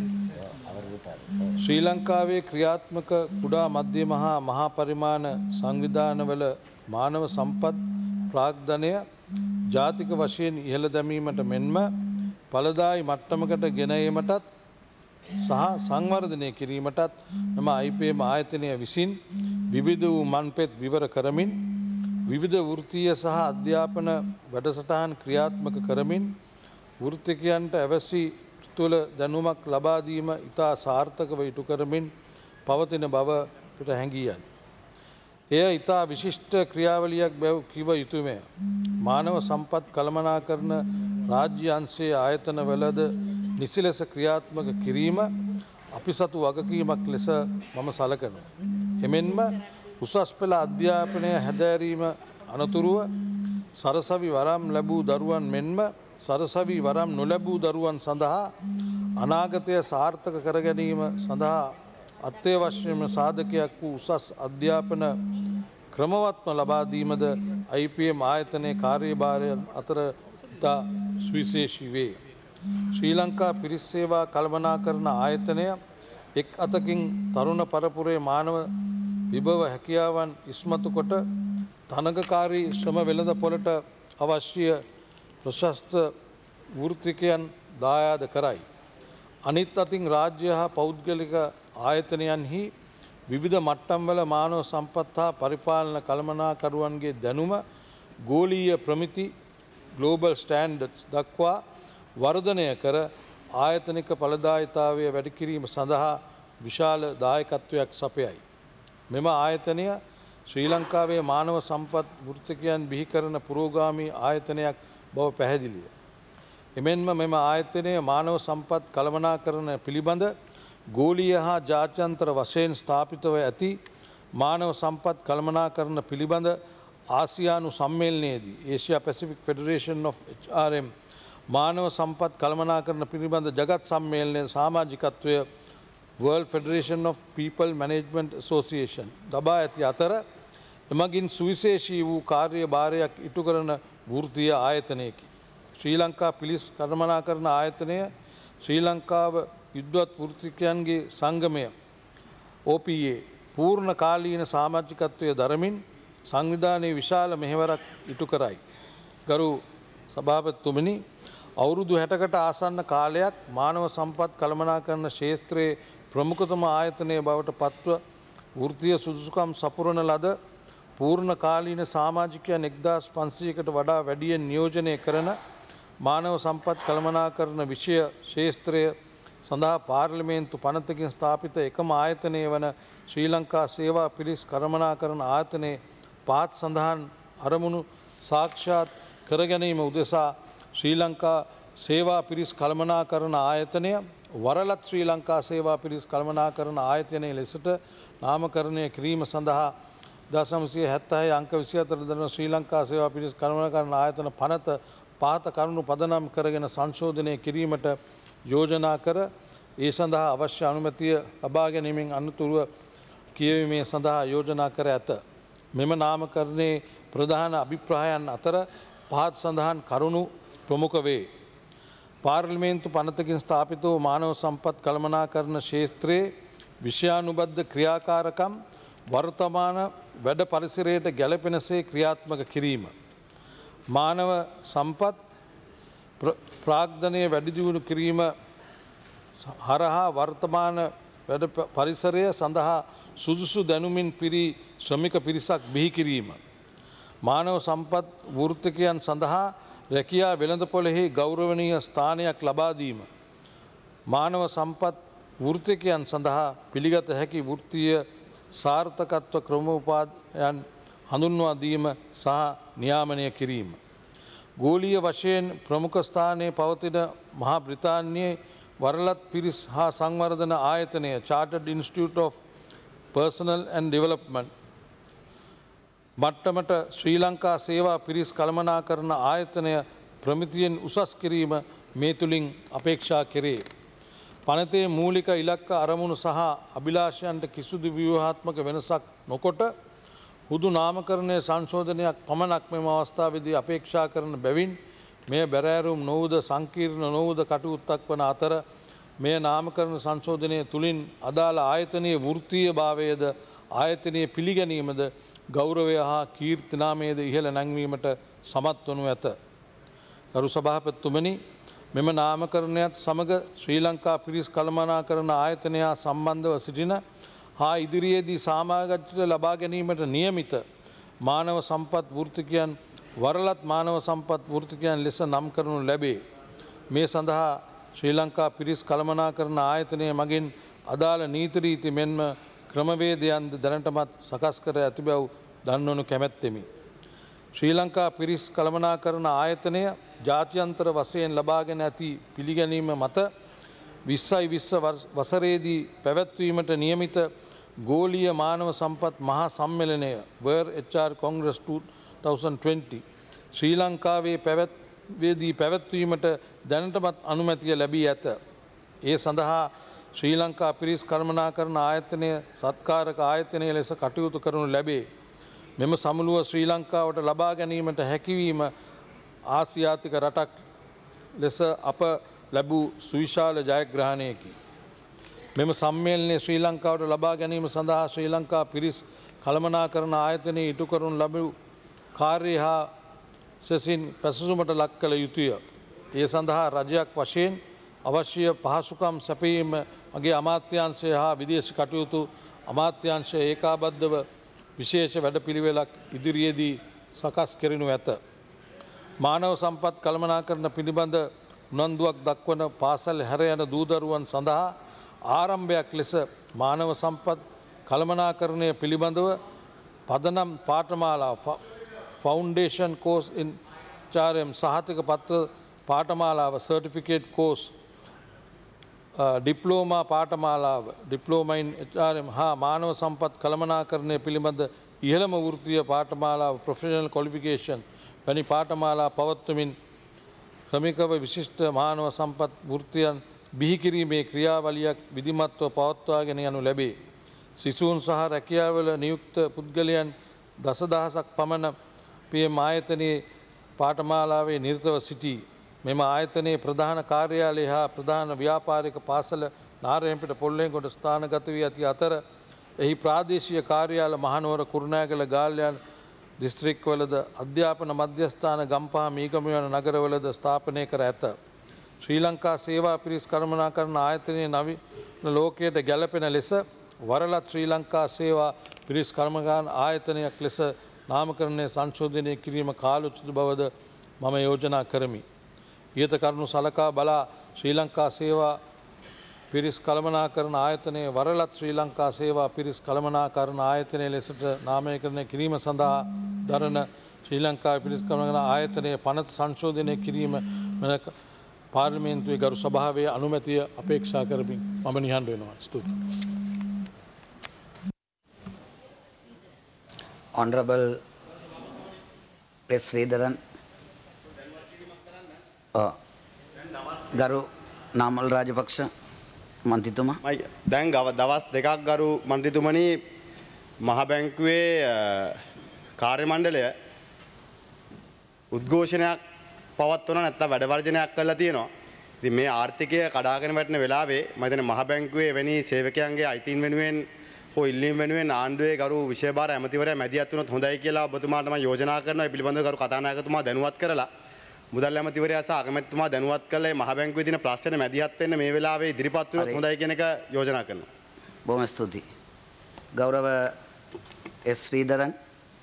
ශ්‍රී ලංකාවේ ක්‍රියාත්මක කුඩා මධ්‍යම හා මහා පරිමාණ සංවිධානවල මානව සම්පත් ප්‍රාග්ධනය ජාතික වශයෙන් ඉහළ දැමීමට මෙන්ම ඵලදායී මට්ටමකට ගෙන ඒමටත් සහ සංවර්ධනය කිරීමටත් මෙම IPM ආයතනය විසින් විවිධ වූ මන්පෙත් විවර කරමින් විවිධ වෘත්තීය සහ අධ්‍යාපන වැඩසටහන් ක්‍රියාත්මක කරමින් වෘත්තිකයන්ට අවැසි තුළ දැනුමක් ලබා දීම ඉතා සාර්ථකව ඉටු කරමින් පවතින බව පිට හැඟී යයි. එය ඉතා විශිෂ්ට ක්‍රියාවලියක් බැව් කිව යුතුමය. මානව සම්පත් කළමනාකරණ රාජ්‍ය අංශයේ ආයතනවලද නිසි ලෙස ක්‍රියාත්මක කිරීම අපි සතු වගකීමක් ලෙස මම සලකනවා. එමෙන්ම උසස් පෙළ අධ්‍යාපනය හැදෑරීම අනතුරුව සරසවි වරම් ලැබූ දරුවන් මෙන්ම සරසවි වරම් නොලැබූ දරුවන් සඳහා අනාගතය සාර්ථක කර ගැනීම සඳහා අත්‍යවශ්‍යම සාධකයක් වූ උසස් අධ්‍යාපන ක්‍රමවත්ම ලබා දීමද IPM ආයතනයේ කාර්යභාරයන් අතර ඉතා සුවිශේෂී වේ. ශ්‍රී ලංකා පිරිස් සේවා කළමනාකරණ ආයතනය එක් අතකින් තරුණ පරපුරේ මානව විභව හැකියාවන් ඉස්මතු කොට තරඟකාරී ශ්‍රම වෙළඳ පොළට අවශ්‍ය ප්‍රශස්ත වෘත්තිකයන් දායාද කරයි. අනිත් අතින් රාජ්‍ය හා පෞද්ගලික ආයතනයන්හි විවිධ මට්ටම්වල මානව සම්පත් හා පරිපාලන කළමනාකරුවන්ගේ දැනුම ගෝලීය ප්‍රමිති ග්ලෝබල් ස්ටෑන්ඩඩ්ස් දක්වා වර්ධනය කර ආයතනික ඵලදායීතාවය වැඩි කිරීම සඳහා විශාල දායකත්වයක් සපයයි. මෙම ආයතනය ශ්‍රී ලංකාවේ මානව සම්පත් වෘත්තිකයන් බිහි කරන පුරෝගාමී ආයතනයක් බව පැහැදිලිය. එමෙන්ම මෙම ආයතනය මානව සම්පත් කළමනාකරණ පිළිබඳ ගෝලීය හා ජාත්‍යන්තර වශයෙන් ස්ථාපිතව ඇති මානව සම්පත් කළමනාකරණ පිළිබඳ ආසියානු සම්මේලනයේදී Asia Pacific federation of HRM මානව සම්පත් කළමනාකරණ පිළිබඳ Jagath සම්මේලනයේ සමාජිකත්වය World Federation of People Management Association දබා ඇති අතර එමගින් සුවිශේෂී වූ කාර්යභාරයක් ඉටු කරන වෘත්තීය ආයතනයකි. ශ්‍රී ලංකා පිරිස් කළමනාකරණ ආයතනය ශ්‍රී ලංකාව යුද්ධවත් වෘත්තිකයන්ගේ සංගමය OPA පූර්ණ කාලීන සමාජිකත්වය දරමින් සංවිධානයේ විශාල මෙහෙවරක් ඉටු කරයි. ගරු සභාපතිතුමනි, අවුරුදු 60කට ආසන්න කාලයක් මානව සම්පත් කළමනාකරණ ක්ෂේත්‍රයේ ප්‍රමුඛතම ආයතනය බවට පත්ව වෘත්තීය සුදුසුකම් සපුරන ලද පූර්ණ කාලීන සමාජිකයන් 1500කට වඩා වැඩියෙන් නියෝජනය කරන මානව සම්පත් කළමනාකරණ විෂය ක්ෂේත්‍රය සඳහා පාර්ලිමේන්තු පනතකින් ස්ථාපිත එකම ආයතනය වන ශ්‍රී ලංකා සේවා පිරිස් කළමනාකරණ ආයතනයේ පාත් සඳහන් අරමුණු සාක්ෂාත් කර ගැනීම උදෙසා ශ්‍රී ලංකා සේවා පිරිස් කළමනාකරණ ආයතනය වරලත් ශ්‍රී ලංකා සේවා පිරිස් කළමනාකරණ ආයතනය ලෙසට නාමකරණය කිරීම සඳහා 1970 අංක 24 දරන ශ්‍රී ලංකා සේවා පිරිස් කළමනාකරණ ආයතන පනත පහත කරුණු පදනම් කරගෙන සංශෝධනය කිරීමට යෝජනා කර ඒ සඳහා අවශ්‍ය අනුමැතිය ලබා ගැනීමෙන් අනතුරුව කියවීමේ සඳහා යෝජනා කර ඇත. මෙම නාමකරණයේ ප්‍රධාන අභිප්‍රායන් අතර පහත් සඳහන් කරුණු ප්‍රමුඛ වේ. පාර්ලිමේන්තු පනතකින් ස්ථාපිත වූ මානව සම්පත් කළමනාකරණ ක්ෂේත්‍රයේ විෂයානුබද්ධ ක්‍රියාකාරකම් වර්තමාන වැඩ පරිසරයට ගැලපෙනසේ ක්‍රියාත්මක කිරීම. මානව සම්පත් ප්‍රාග්ධනය වැඩිදියුණු කිරීම හරහා වර්තමාන වැඩ පරිසරය සඳහා සුදුසු දැනුමින් පිරි ශ්‍රමික පිරිසක් බිහි කිරීම. මානව සම්පත් වෘත්තිකයන් සඳහා රැකියා වෙළඳපොළෙහි ගෞරවනීය ස්ථානයක් ලබාදීම. මානව සම්පත් වෘත්තිකයන් සඳහා පිළිගත හැකි වෘත්තීය සාර්ථකත්ව ක්‍රමෝපායන් හඳුන්වා දීම සහ නියාමනය කිරීම. ගෝලීය වශයෙන් ප්‍රමුඛ ස්ථානයේ පවතින මහා බ්‍රිතාන්‍යයේ වරලත් පිරිස් හා සංවර්ධන ආයතනය Chartered Institute of Personnel and Development මට්ටමට ශ්‍රී ලංකා සේවා පිරිස් කළමනාකරණ ආයතනය ප්‍රමිතියෙන් උසස් කිරීම මේ තුළින් අපේක්ෂා කෙරේ. පනතේ මූලික ඉලක්ක අරමුණු සහ අභිලාෂයන්ට කිසිදු ව්‍යුහාත්මක වෙනසක් නොකොට හුදු නාමකරණය සංශෝධනයක් පමණක් මෙම අවස්ථාවේදී අපේක්ෂා කරන බැවින් මෙය බැරෑරුම් නොවුද සංකීර්ණ නොවුද කටයුත්තක් වන අතර මෙය නාමකරණ සංශෝධනය තුළින් අදාළ ආයතනයේ වෘත්තීය භාවයද ආයතනයේ පිළිගැනීමද ගෞරවය හා කීර්තිනාමයද ඉහළ නැංවීමට සමත් වනු ඇත. ගරු සභාපතිතුමනි, මෙම නාමකරණයත් සමග ශ්‍රී ලංකා පිරිස් කළමනාකරණ ආයතනය හා සම්බන්ධව සිටින හා ඉදිරියේදී සමාගච්ඡිත ලබා ගැනීමට නියමිත මානව සම්පත් වෘත්තිකයන් වරලත් මානව සම්පත් වෘත්තිකයන් ලෙස නම් කරනු ලැබේ. මේ සඳහා ශ්‍රී ලංකා පිරිස් කළමනාකරණ ආයතනය මගින් අදාළ නීති රීති මෙන්ම ක්‍රමවේදයන්ද දැනටමත් සකස් කර ඇති බව දන්වනු කැමැත්තෙමි. ශ්‍රී ලංකා පිරිස් කළමනාකරණ ආයතනය ජාත්‍යන්තර වශයෙන් ලබාගෙන ඇති පිළිගැනීම මත 2020 වසරේදී පැවැත්වීමට නියමිත ගෝලීය මානව සම්පත් මහා සම්මේලනය World HR Congress 2020 ශ්‍රී ලංකාවේ පැවැත්වීමට දැනටමත් අනුමැතිය ලැබී ඇත. ඒ සඳහා ශ්‍රී ලංකා පිරිස් කළමනාකරණ ආයතනය සත්කාරක ආයතනය ලෙස කටයුතු කරනු ලැබේ. මෙම සමුළුව ශ්‍රී ලංකාවට ලබා ගැනීමට හැකිවීම ආසියාතික රටක් ලෙස අප ලැබූ සුවිශාල ජයග්‍රහණයකි. මෙම සම්මේලනය ශ්‍රී ලංකාවට ලබා ගැනීම සඳහා ශ්‍රී ලංකා පිරිස් කළමනාකරණ ආයතනය ඉටු කරනු ලැබූ කාර්ය හා සෙසින් පැසසුමට ලක් කළ යුතුය. ඒ සඳහා රජයක් වශයෙන් අවශ්‍ය පහසුකම් සැපයීම මගේ අමාත්‍යංශය හා විදේශ කටයුතු අමාත්‍යංශය ඒකාබද්ධව විශේෂ වැඩපිළිවෙලක් ඉදිරියේදී සකස් කෙරෙනු ඇත. මානව සම්පත් කළමනාකරණ පිළිබඳ උනන්දුවක් දක්වන පාසල් හැර යන දූදරුවන් සඳහා ආරම්භයක් ලෙස මානව සම්පත් කළමනාකරණය පිළිබඳව පදනම් පාඨමාලා ෆවුන්ඩේෂන් කෝස් ඉන් HRM සහතික පත්‍ර පාඨමාලාව සර්ටිෆිකේට් කෝස් ඩිප්ලෝමා පාඨමාලාව ඩිප්ලෝමා ඉන් HRM හා මානව සම්පත් කළමනාකරණය පිළිබඳ ඉහළම වෘත්තීය පාඨමාලාව ප්‍රොෆෙෂනල් ක්වොලිෆිකේෂන් වැනි පාඨමාලා පවත්වමින් ශ්‍රමිකව විශිෂ්ට මානව සම්පත් වෘත්තියන් බිහි කිරීමේ ක්‍රියාවලියක් විධිමත්ව පවත්වාගෙන යනු ලැබේ. සිසුන් සහ රැකියාවල නියුක්ත පුද්ගලයන් දසදහසක් පමණ PM ආයතනයේ පාඨමාලාවේ නිරතව සිටී. මෙම ආයතනයේ ප්‍රධාන කාර්යාලය හා ප්‍රධාන ව්‍යාපාරික පාසල නාරහෙම්පිට පොල්ලේගොඩ ස්ථානගත වී ඇති අතර එහි ප්‍රාදේශීය කාර්යාල මහනුවර කුරුණෑගල ගාල්යන් දිස්ත්‍රික්කවලද අධ්‍යාපන මධ්‍යස්ථාන ගම්පහ මීගම යන නගරවලද ස්ථාපනය කර ඇත. ශ්‍රී ලංකා සේවා පිරිස් කළමනාකරණ ආයතනයේ නවීන ලෝකයට ගැලපෙන ලෙස වරලත් ශ්‍රී ලංකා සේවා පිරිස් කළමනාකරණ ආයතනයක් ලෙස නාමකරණය සංශෝධනය කිරීම කාලෝචිත බවද මම යෝජනා කරමි. ඊට කරුණු සලකා බලා ශ්‍රී ලංකා සේවා පිරිස් කළමනාකරණ ආයතනයේ වරලත් ශ්‍රී ලංකා සේවා පිරිස් කළමනාකරණ ආයතනය ලෙසට නාමකරණය කිරීම සඳහා දරන ශ්‍රී ලංකා පිරිස් කළමනාකරණ ආයතනයේ පනත සංශෝධනය කිරීම මෙන පාර්ලිමේන්තුවේ ගරු සභාවේ අනුමැතිය අපේක්ෂා කරමින් මම නිහඬ වෙනවා. ස්තුතියි. Honorable S. Sridharan, ගරු නාමල් රාජපක්ෂ මන්ත්‍රීතුමා. දැන් දවස් දෙකක් ගරු මන්ත්‍රීතුමනි මහ බැංකුවේ කාර්ය මණ්ඩලය උද්ඝෝෂණයක් පවත්වන නැත්නම් වැඩ වර්ජනයක් කරලා තියෙනවා. ඉතින් මේ ආර්ථිකය කඩාගෙන වැටෙන වෙලාවේ මම හිතන්නේ මහ බැංකුවේ එවැනි සේවකයන්ගේ අයිතීන් වෙනුවෙන් හෝ ඉල්ලීම් වෙනුවෙන් ආණ්ඩුවේ ගරු විශේෂ භාර ඇමතිවරයා මැදිහත් වුණොත් හොඳයි කියලා ඔබතුමාට මම යෝජනා කරනවා. ඒ පිළිබඳව ගරු කතානායකතුමා දැනුවත් කරලා මුදල් ඇමතිවරයා සහ අගමැතිතුමා දැනුවත් කළේ මහ බැංකුවේ තියෙන ප්‍රශ්න මැදිහත් වෙන්න මේ වෙලාවේ ඉදිරිපත් වුණොත් හොඳයි කියන එක යෝජනා කරනවා. බොහොම ස්තුතියි. ගෞරව எஸ் ஸ்ரீதரன்.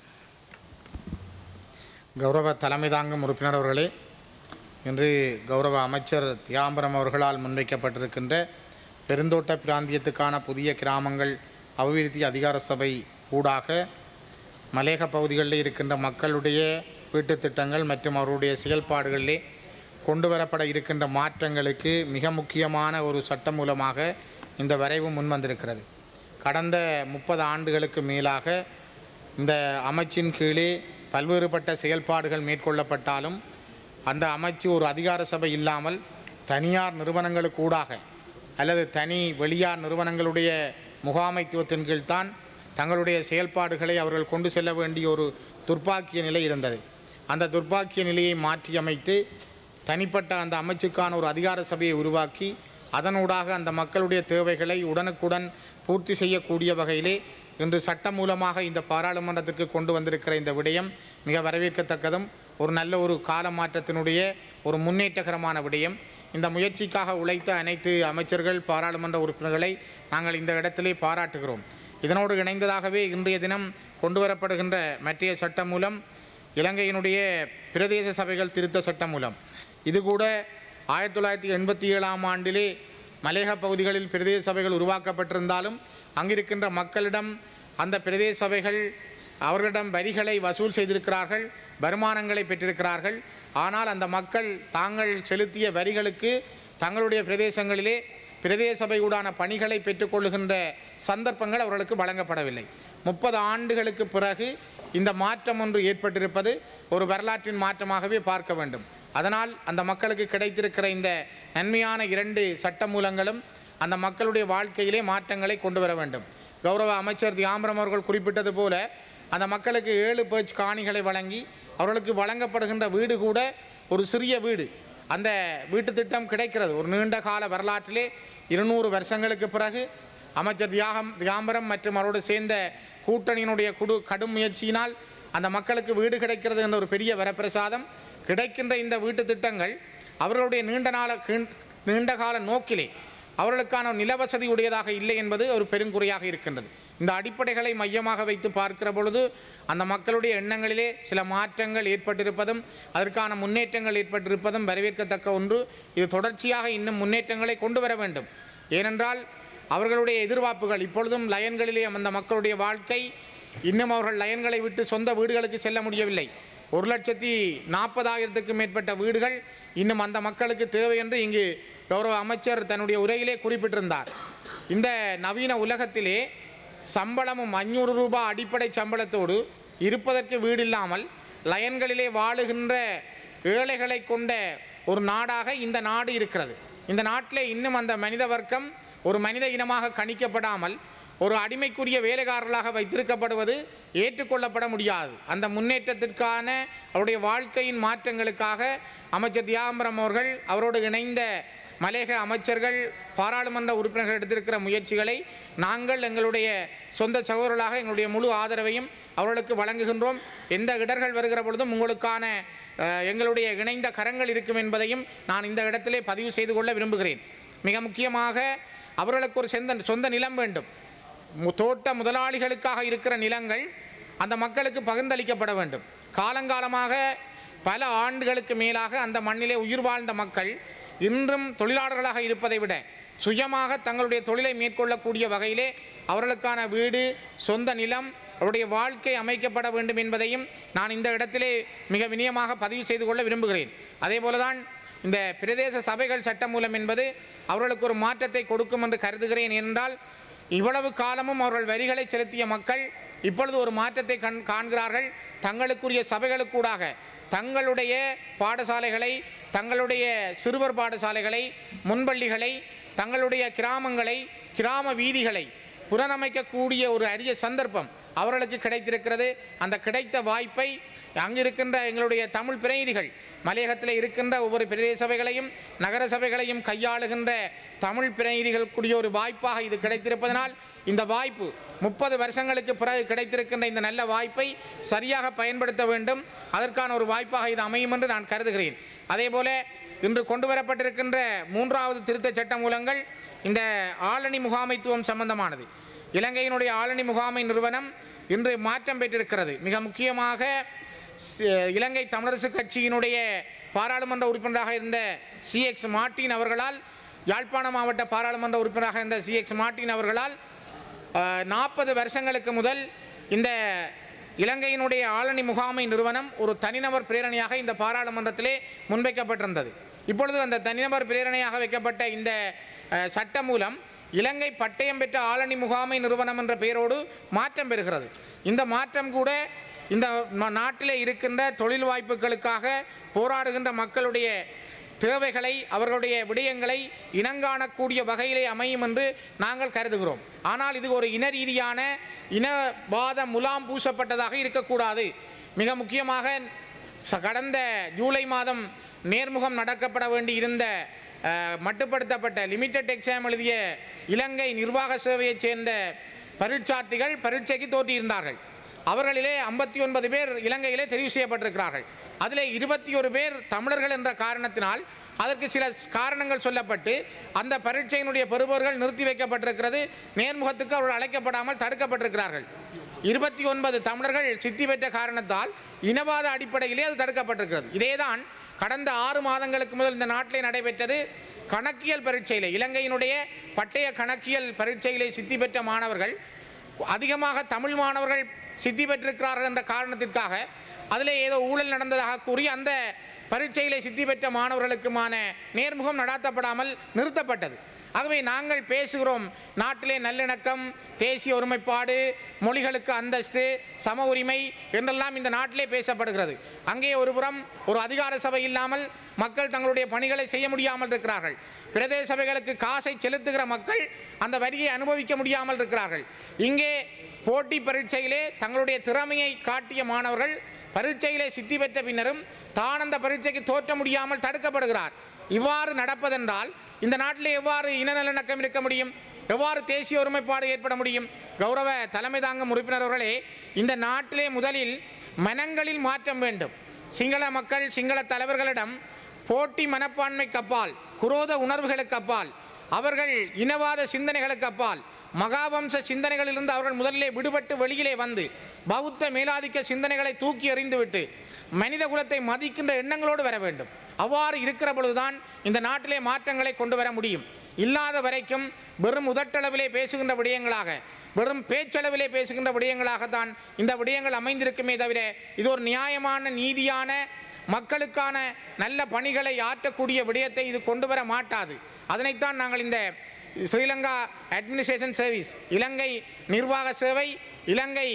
கௌரவ தலைமை தாங்கும் உறுப்பினர் அவர்களே, இன்று கௌரவ அமைச்சர் தியாம்பரம் அவர்களால் முன்வைக்கப்பட்டிருக்கின்ற பெருந்தோட்ட பிராந்தியத்துக்கான புதிய கிராமங்கள் அபிவிருத்தி அதிகார சபை ஊடாக மலையக பகுதிகளில் இருக்கின்ற மக்களுடைய வீட்டுத் திட்டங்கள் மற்றும் அவருடைய செயல்பாடுகளிலே கொண்டு வரப்பட இருக்கின்ற மாற்றங்களுக்கு மிக முக்கியமான ஒரு சட்டம் மூலமாக இந்த வரைவு முன்வந்திருக்கிறது. கடந்த 30 ஆண்டுகளுக்கு மேலாக இந்த அமைச்சின் கீழே பல்வேறுபட்ட செயல்பாடுகள் மேற்கொள்ளப்பட்டாலும் அந்த அமைச்சு ஒரு அதிகார சபை இல்லாமல் தனியார் நிறுவனங்களுக்கு ஊடாக அல்லது தனி வெளியார் நிறுவனங்களுடைய முகாமைத்துவத்தின் கீழ்தான் தங்களுடைய செயல்பாடுகளை அவர்கள் கொண்டு செல்ல வேண்டிய ஒரு துர்ப்பாக்கிய நிலை இருந்தது. அந்த துர்ப்பாக்கிய நிலையை மாற்றியமைத்து தனிப்பட்ட அந்த அமைச்சுக்கான ஒரு அதிகார சபையை உருவாக்கி அதனூடாக அந்த மக்களுடைய தேவைகளை உடனுக்குடன் பூர்த்தி செய்யக்கூடிய வகையிலே இன்று சட்டம் மூலமாக இந்த பாராளுமன்றத்திற்கு கொண்டு வந்திருக்கிற இந்த விடயம் மிக வரவேற்கத்தக்கதும் ஒரு நல்ல ஒரு கால மாற்றத்தினுடைய ஒரு முன்னேற்றகரமான விடயம். இந்த முயற்சிக்காக உழைத்த அனைத்து அமைச்சர்கள் பாராளுமன்ற உறுப்பினர்களை நாங்கள் இந்த இடத்திலே பாராட்டுகிறோம். இதனோடு இணைந்ததாகவே இன்றைய தினம் கொண்டு வரப்படுகின்ற மற்றைய சட்டம் மூலம் இலங்கையினுடைய பிரதேச சபைகள் திருத்த சட்டம் மூலம் இது கூட 1987ஆம் ஆண்டிலே மலையக பகுதிகளில் பிரதேச சபைகள் உருவாக்கப்பட்டிருந்தாலும் அங்கிருக்கின்ற மக்களிடம் அந்த பிரதேச சபைகள் அவர்களிடம் வரிகளை வசூல் செய்திருக்கிறார்கள், வருமானங்களை பெற்றிருக்கிறார்கள். ஆனால் அந்த மக்கள் தாங்கள் செலுத்திய வரிகளுக்கு தங்களுடைய பிரதேசங்களிலே பிரதேச சபையுடான பணிகளை பெற்றுக்கொள்ளுகின்ற சந்தர்ப்பங்கள் அவர்களுக்கு வழங்கப்படவில்லை. 30 ஆண்டுகளுக்கு பிறகு இந்த மாற்றம் ஒன்று ஏற்பட்டிருப்பது ஒரு வரலாற்றின் மாற்றமாகவே பார்க்க வேண்டும். அதனால் அந்த மக்களுக்கு கிடைத்திருக்கிற இந்த நன்மையான 2 சட்ட மூலங்களும் அந்த மக்களுடைய வாழ்க்கையிலே மாற்றங்களை கொண்டு வர வேண்டும். கௌரவ அமைச்சர் தியாம்பரம் அவர்கள் குறிப்பிட்டது போல அந்த மக்களுக்கு 7 பேட்ச் காணிகளை வழங்கி அவர்களுக்கு வழங்கப்படுகின்ற வீடு கூட ஒரு சிறிய வீடு. அந்த வீட்டு திட்டம் கிடைக்கிறது. ஒரு நீண்ட கால வரலாற்றிலே 200 வருஷங்களுக்கு பிறகு அமைச்சர் தியாம்பரம் மற்றும் அவரோடு சேர்ந்த கூட்டணியினுடைய கடும் முயற்சியினால் அந்த மக்களுக்கு வீடு கிடைக்கிறது என்ற ஒரு பெரிய வரப்பிரசாதம். கிடைக்கின்ற இந்த வீட்டு திட்டங்கள் அவர்களுடைய நீண்ட கால நோக்கிலே அவர்களுக்கான நிலவசதி உடையதாக இல்லை என்பது ஒரு பெருங்குறையாக இருக்கின்றது. இந்த அடிப்படைகளை மையமாக வைத்து பார்க்கிற பொழுது அந்த மக்களுடைய எண்ணங்களிலே சில மாற்றங்கள் ஏற்பட்டிருப்பதும் அதற்கான முன்னேற்றங்கள் ஏற்பட்டிருப்பதும் வரவேற்கத்தக்க ஒன்று. இது தொடர்ச்சியாக இன்னும் முன்னேற்றங்களை கொண்டு வர வேண்டும். ஏனென்றால் அவர்களுடைய எதிர்பார்ப்புகள் இப்பொழுதும் லயன்களிலே அந்த மக்களுடைய வாழ்க்கை இன்னும் அவர்கள் லயன்களை விட்டு சொந்த வீடுகளுக்கு செல்ல முடியவில்லை. 1,40,000க்கும் மேற்பட்ட வீடுகள் இன்னும் அந்த மக்களுக்கு தேவை என்று இங்கு கௌரவ அமைச்சர் தன்னுடைய உரையிலே குறிப்பிட்டிருந்தார். இந்த நவீன உலகத்திலே சம்பளமும் 500 ரூபாய் அடிப்படை சம்பளத்தோடு இருப்பதற்கு வீடு இல்லாமல் லயன்களிலே வாழுகின்ற ஏழைகளை கொண்ட ஒரு நாடாக இந்த நாடு இருக்கிறது. இந்த நாட்டிலே இன்னும் அந்த மனித வர்க்கம் ஒரு மனித இனமாக கணிக்கப்படாமல் ஒரு அடிமைக்குரிய வேலைக்காரர்களாக வைத்திருக்கப்படுவது ஏற்றுக்கொள்ளப்பட முடியாது. அந்த முன்னேற்றத்திற்கான அவருடைய வாழ்க்கையின் மாற்றங்களுக்காக அமைச்சர் தியாம்பரம் அவர்கள் அவரோடு இணைந்த மலையக அமைச்சர்கள் பாராளுமன்ற உறுப்பினர்கள் எடுத்திருக்கிற முயற்சிகளை நாங்கள் எங்களுடைய சொந்த சகோதரர்களாக எங்களுடைய முழு ஆதரவையும் அவர்களுக்கு வழங்குகின்றோம். எந்த இடர்கள் வருகிற பொழுதும் உங்களுக்கான எங்களுடைய இணைந்த கரங்கள் இருக்கும் என்பதையும் நான் இந்த இடத்திலே பதிவு செய்து கொள்ள விரும்புகிறேன். மிக முக்கியமாக அவர்களுக்கு ஒரு சொந்த நிலம் வேண்டும். தோட்ட முதலாளிகளுக்காக இருக்கிற நிலங்கள் அந்த மக்களுக்கு பகிர்ந்தளிக்கப்பட வேண்டும். காலங்காலமாக பல ஆண்டுகளுக்கு மேலாக அந்த மண்ணிலே உயிர் வாழ்ந்த மக்கள் இன்றும் தொழிலாளர்களாக இருப்பதை விட சுயமாக தங்களுடைய தொழிலை மேற்கொள்ளக்கூடிய வகையிலே அவர்களுக்கான வீடு, சொந்த நிலம், அவருடைய வாழ்க்கை அமைக்கப்பட வேண்டும் என்பதையும் நான் இந்த இடத்திலே மிக வினயமாக பதிவு செய்து கொள்ள விரும்புகிறேன். அதே போலதான் இந்த பிரதேச சபைகள் சட்டம் மூலம் என்பது அவர்களுக்கு ஒரு மாற்றத்தை கொடுக்கும் என்று கருதுகிறேன். என்றால் இவ்வளவு காலமும் அவர்கள் வரிகளை செலுத்திய மக்கள் இப்பொழுது ஒரு மாற்றத்தை காண்கிறார்கள். தங்களுக்குரிய சபைகளுக்கூடாக தங்களுடைய பாடசாலைகளை, தங்களுடைய சிறுவர் பாடசாலைகளை, முன்பள்ளிகளை, தங்களுடைய கிராமங்களை, கிராம வீதிகளை புனரமைக்கக்கூடிய ஒரு அரிய சந்தர்ப்பம் அவர்களுக்கு கிடைத்திருக்கிறது. அந்த கிடைத்த வாய்ப்பை அங்கிருக்கின்ற எங்களுடைய தமிழ் பிரதிநிதிகள், மலையகத்தில் இருக்கின்ற ஒவ்வொரு பிரதேச சபைகளையும் நகர சபைகளையும் கையாளுகின்ற தமிழ் பிரதிநிதிகளுக்குரிய ஒரு வாய்ப்பாக இது கிடைத்திருப்பதனால் இந்த வாய்ப்பு 30 வருஷங்களுக்கு பிறகு கிடைத்திருக்கின்ற இந்த நல்ல வாய்ப்பை சரியாக பயன்படுத்த வேண்டும். அதற்கான ஒரு வாய்ப்பாக இது அமையும் என்று நான் கருதுகிறேன். அதேபோல இன்று கொண்டு வரப்பட்டிருக்கின்ற 3வது திருத்தச் சட்ட மூலங்கள் இந்த ஆளணி முகாமைத்துவம் சம்பந்தமானது. இலங்கையினுடைய ஆளணி முகாமை நிறுவனம் இன்று மாற்றம் பெற்றிருக்கிறது. மிக முக்கியமாக இலங்கை தமிழரசு கட்சியினுடைய பாராளுமன்ற உறுப்பினராக இருந்த CX மார்ட்டின் அவர்களால், யாழ்ப்பாண மாவட்ட பாராளுமன்ற உறுப்பினராக இருந்த CX மார்ட்டின் அவர்களால் 40 வருஷங்களுக்கு முதல் இந்த இலங்கையினுடைய ஆளணி முகாமை நிறுவனம் ஒரு தனிநபர் பிரேரணையாக இந்த பாராளுமன்றத்திலே முன்வைக்கப்பட்டிருந்தது. இப்பொழுது அந்த தனிநபர் பிரேரணையாக வைக்கப்பட்ட இந்த சட்ட மூலம் இலங்கை பட்டயம் பெற்ற ஆளணி முகாமை நிறுவனம் என்ற பெயரோடு மாற்றம் பெறுகிறது. இந்த மாற்றம் கூட இந்த நாட்டிலே இருக்கின்ற தொழில் வாய்ப்புகளுக்காக போராடுகின்ற மக்களுடைய தேவைகளை, அவர்களுடைய விடயங்களை இனங்காணக்கூடிய வகையிலே அமையும் என்று நாங்கள் கருதுகிறோம். ஆனால் இது ஒரு இன ரீதியான இனவாத முலாம் பூசப்பட்டதாக இருக்கக்கூடாது. மிக முக்கியமாக கடந்த ஜூலை மாதம் நேர்முகம் நடக்கப்பட வேண்டி இருந்த மட்டுப்படுத்தப்பட்ட லிமிட்டட் எக்ஸாம் எழுதிய இலங்கை நிர்வாக சேவையைச் சேர்ந்த பரீட்சார்த்திகள் பரீட்சைக்கு தோற்றியிருந்தார்கள். அவர்களிலே 59 பேர் இலங்கையிலே தெரிவு செய்யப்பட்டிருக்கிறார்கள். அதிலே 21 பேர் தமிழர்கள் என்ற காரணத்தினால் அதற்கு சில காரணங்கள் சொல்லப்பட்டு அந்த பரீட்சையினுடைய பெறுபவர்கள் நிறுத்தி வைக்கப்பட்டிருக்கிறது. நேர்முகத்துக்கு அவர்கள் அழைக்கப்படாமல் தடுக்கப்பட்டிருக்கிறார்கள். 29 தமிழர்கள் சித்தி பெற்ற காரணத்தால் இனவாத அடிப்படையிலே அது தடுக்கப்பட்டிருக்கிறது. இதேதான் கடந்த 6 மாதங்களுக்கு முதல் இந்த நாட்டிலே நடைபெற்றது. கணக்கியல் பரீட்சையிலே, இலங்கையினுடைய பட்டய கணக்கியல் பரீட்சையிலே சித்தி பெற்ற மாணவர்கள் அதிகமாக தமிழ் மாணவர்கள் சித்தி பெற்றிருக்கிறார்கள் என்ற காரணத்திற்காக அதிலே ஏதோ ஊழல் நடந்ததாக கூறி அந்த பரீட்சையிலே சித்தி பெற்ற மாணவர்களுக்குமான நேர்முகம் நடாத்தப்படாமல் நிறுத்தப்பட்டது. ஆகவே நாங்கள் பேசுகிறோம், நாட்டிலே நல்லிணக்கம், தேசிய ஒருமைப்பாடு, மொழிகளுக்கு அந்தஸ்து, சம உரிமை என்றெல்லாம் இந்த நாட்டிலே பேசப்படுகிறது. அங்கே ஒருபுறம் ஒரு அதிகார சபை இல்லாமல் மக்கள் தங்களுடைய பணிகளை செய்ய முடியாமல் இருக்கிறார்கள். பிரதேச சபைகளுக்கு காசை செலுத்துகிற மக்கள் அந்த வரியை அனுபவிக்க முடியாமல் இருக்கிறார்கள். இங்கே போட்டி பரீட்சையிலே தங்களுடைய திறமையை காட்டிய மாணவர்கள் பரீட்சையிலே சித்தி பெற்ற பின்னரும் தான் அந்த பரீட்சைக்கு தோற்ற முடியாமல் தடுக்கப்படுகிறார். இவ்வாறு நடப்பதென்றால் இந்த நாட்டிலே எவ்வாறு இன நல்லிணக்கம் இருக்க முடியும்? எவ்வாறு தேசிய ஒருமைப்பாடு ஏற்பட முடியும்? கௌரவ தலைமை தாங்கும் உறுப்பினர்களே, இந்த நாட்டிலே முதலில் மனங்களில் மாற்றம் வேண்டும். சிங்கள மக்கள், சிங்கள தலைவர்களிடம் போட்டி மனப்பான்மைக்கு அப்பால், குரோத உணர்வுகளுக்கு அப்பால், அவர்கள் இனவாத சிந்தனைகளுக்கு அப்பால், மகாவம்ச சிந்தனைகளிலிருந்து அவர்கள் முதலிலே விடுபட்டு வெளியிலே வந்து பௌத்த மேலாதிக்க சிந்தனைகளை தூக்கி எறிந்துவிட்டு மனித குலத்தை மதிக்கின்ற எண்ணங்களோடு வர வேண்டும். அவ்வாறு இருக்கிற பொழுதுதான் இந்த நாட்டிலே மாற்றங்களை கொண்டு வர முடியும். இல்லாத வரைக்கும் வெறும் உதட்டளவிலே பேசுகின்ற விடயங்களாக, வெறும் பேச்சளவிலே பேசுகின்ற விடயங்களாகத்தான் இந்த விடயங்கள் அமைந்திருக்குமே தவிர இது ஒரு நியாயமான, நீதியான, மக்களுக்கான நல்ல பணிகளை ஆற்றக்கூடிய விடயத்தை இது கொண்டு வர மாட்டாது. அதனைத்தான் நாங்கள் இந்த ஸ்ரீலங்கா அட்மினிஸ்ட்ரேஷன் சர்வீஸ், இலங்கை நிர்வாக சேவை, இலங்கை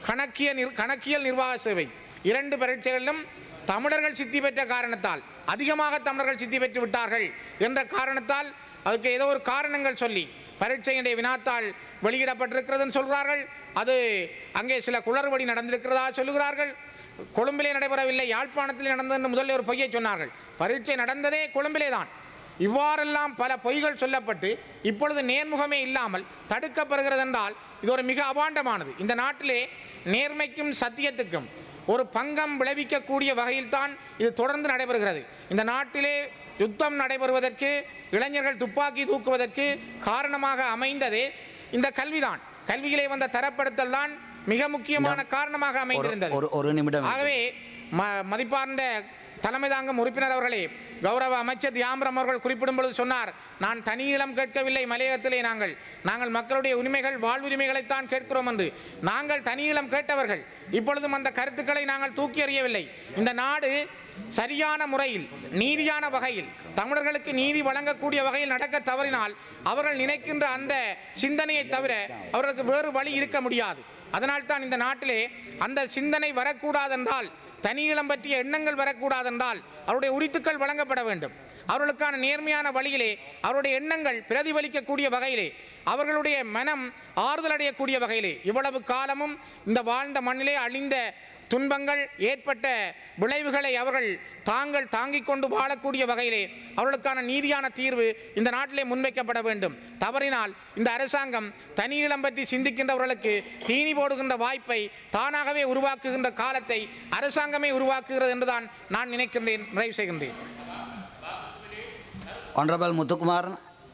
கணக்கியல் நிர்வாக சேவை 2 பரீட்சைகளிலும் தமிழர்கள் சித்தி பெற்ற காரணத்தால், அதிகமாக தமிழர்கள் சித்தி பெற்று விட்டார்கள் என்ற காரணத்தால் அதுக்கு ஏதோ ஒரு காரணங்கள் சொல்லி பரீட்சையினுடைய வினாத்தாள் வெளியிடப்பட்டிருக்கிறதுன்னு சொல்கிறார்கள். அது அங்கே சில குளறுபடி நடந்திருக்கிறதா சொல்லுகிறார்கள். கொழும்பிலே நடைபெறவில்லை, யாழ்ப்பாணத்தில் நடந்தது முதல்ல ஒரு பொய்யை சொன்னார்கள். பரீட்சை நடந்ததே கொழும்பிலே தான். இவ்வாறெல்லாம் பல பொய்கள் சொல்லப்பட்டு இப்பொழுது நேர்முகமே இல்லாமல் தடுக்கப்படுகிறது என்றால் இது ஒரு மிக அபாண்டமானது. இந்த நாட்டிலே நேர்மைக்கும் சத்தியத்துக்கும் ஒரு பங்கம் விளைவிக்கக்கூடிய வகையில்தான் இது தொடர்ந்து நடைபெறுகிறது. இந்த நாட்டிலே யுத்தம் நடைபெறுவதற்கு, இளைஞர்கள் துப்பாக்கி தூக்குவதற்கு காரணமாக அமைந்ததே இந்த கல்விதான். கல்வியிலே வந்த தரப்படுத்தல் தான் மிக முக்கியமான காரணமாக அமைந்திருந்தது. ஆகவே மதிப்பார்ந்த தலைமை தாங்கும் உறுப்பினர் அவர்களே, கௌரவ அமைச்சர் தியாம்பரம் அவர்கள் குறிப்பிடும் பொழுது சொன்னார், நான் தனியிலம் கேட்கவில்லை, மலையகத்திலே நாங்கள் மக்களுடைய உரிமைகள், வாழ்வுரிமைகளைத்தான் கேட்கிறோம் என்று. நாங்கள் தனியிலம் கேட்டவர்கள். இப்பொழுதும் அந்த கருத்துக்களை நாங்கள் தூக்கி எறியவில்லை. இந்த நாடு சரியான முறையில், நீதியான வகையில், தமிழர்களுக்கு நீதி வழங்கக்கூடிய வகையில் நடக்க தவறினால் அவர்கள் நினைக்கின்ற அந்த சிந்தனையை தவிர அவர்களுக்கு வேறு வழி இருக்க முடியாது. அதனால்தான் இந்த நாட்டிலே அந்த சிந்தனை வரக்கூடாதென்றால், தனியிலம் பற்றிய எண்ணங்கள் வரக்கூடாதென்றால் அவருடைய உரித்துக்கள் வழங்கப்பட வேண்டும். அவர்களுக்கான நேர்மையான வழியிலே அவருடைய எண்ணங்கள் பிரதிபலிக்கக்கூடிய வகையிலே, அவர்களுடைய மனம் ஆறுதல் அடையக்கூடிய வகையிலே, இவ்வளவு காலமும் இந்த வாழ்ந்த மண்ணிலே அழிந்த துன்பங்கள் ஏற்பட்ட விளைவுகளை அவர்கள் தாங்கிக் கொண்டு வாழக்கூடிய வகையிலே அவர்களுக்கான நீதியான தீர்வு இந்த நாட்டிலே முன்வைக்கப்பட வேண்டும். தவறினால் இந்த அரசாங்கம் தனியிலம் பற்றி சிந்திக்கின்றவர்களுக்கு தீனி போடுகின்ற வாய்ப்பை தானாகவே உருவாக்குகின்ற காலத்தை அரசாங்கமே உருவாக்குகிறது என்றுதான் நான் நினைக்கின்றேன். நிறைவு செய்கின்றேன். Honorable Muthukumaran.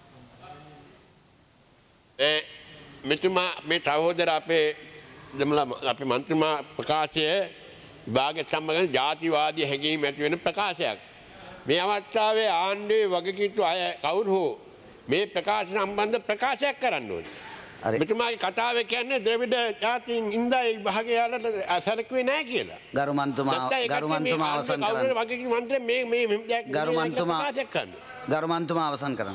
මෙතුමා මේ සහෝදර අපේ අපේ මන්ත්‍රීමා ප්‍රකාශය භාග සම්බන්ධ ජාතිවාදී හැඟීම් ඇති වෙන ප්‍රකාශයක්. මේ අවස්ථාවේ ආණ්ඩුවේ වගකීතු අය කවුරු හෝ මේ ප්‍රකාශ සම්බන්ධ ප්‍රකාශයක් කරන්න ඕනේ. මෙතුමාගේ කතාව කියන්නේ ද්‍රවිඩ ජාතීන් ඉඳයි භාගයාලට සැලකුවේ නැහැ කියලා. ගරු මන්ත්‍රීතුමා අවසන් කරන්න. වගකීතු මන්ත්‍රී මේ ගරු මන්ත්‍රීතුමා ප්‍රකාශයක් කරන්න. ගරු මන්ත්‍රීතුමා අවසන් කරන්න.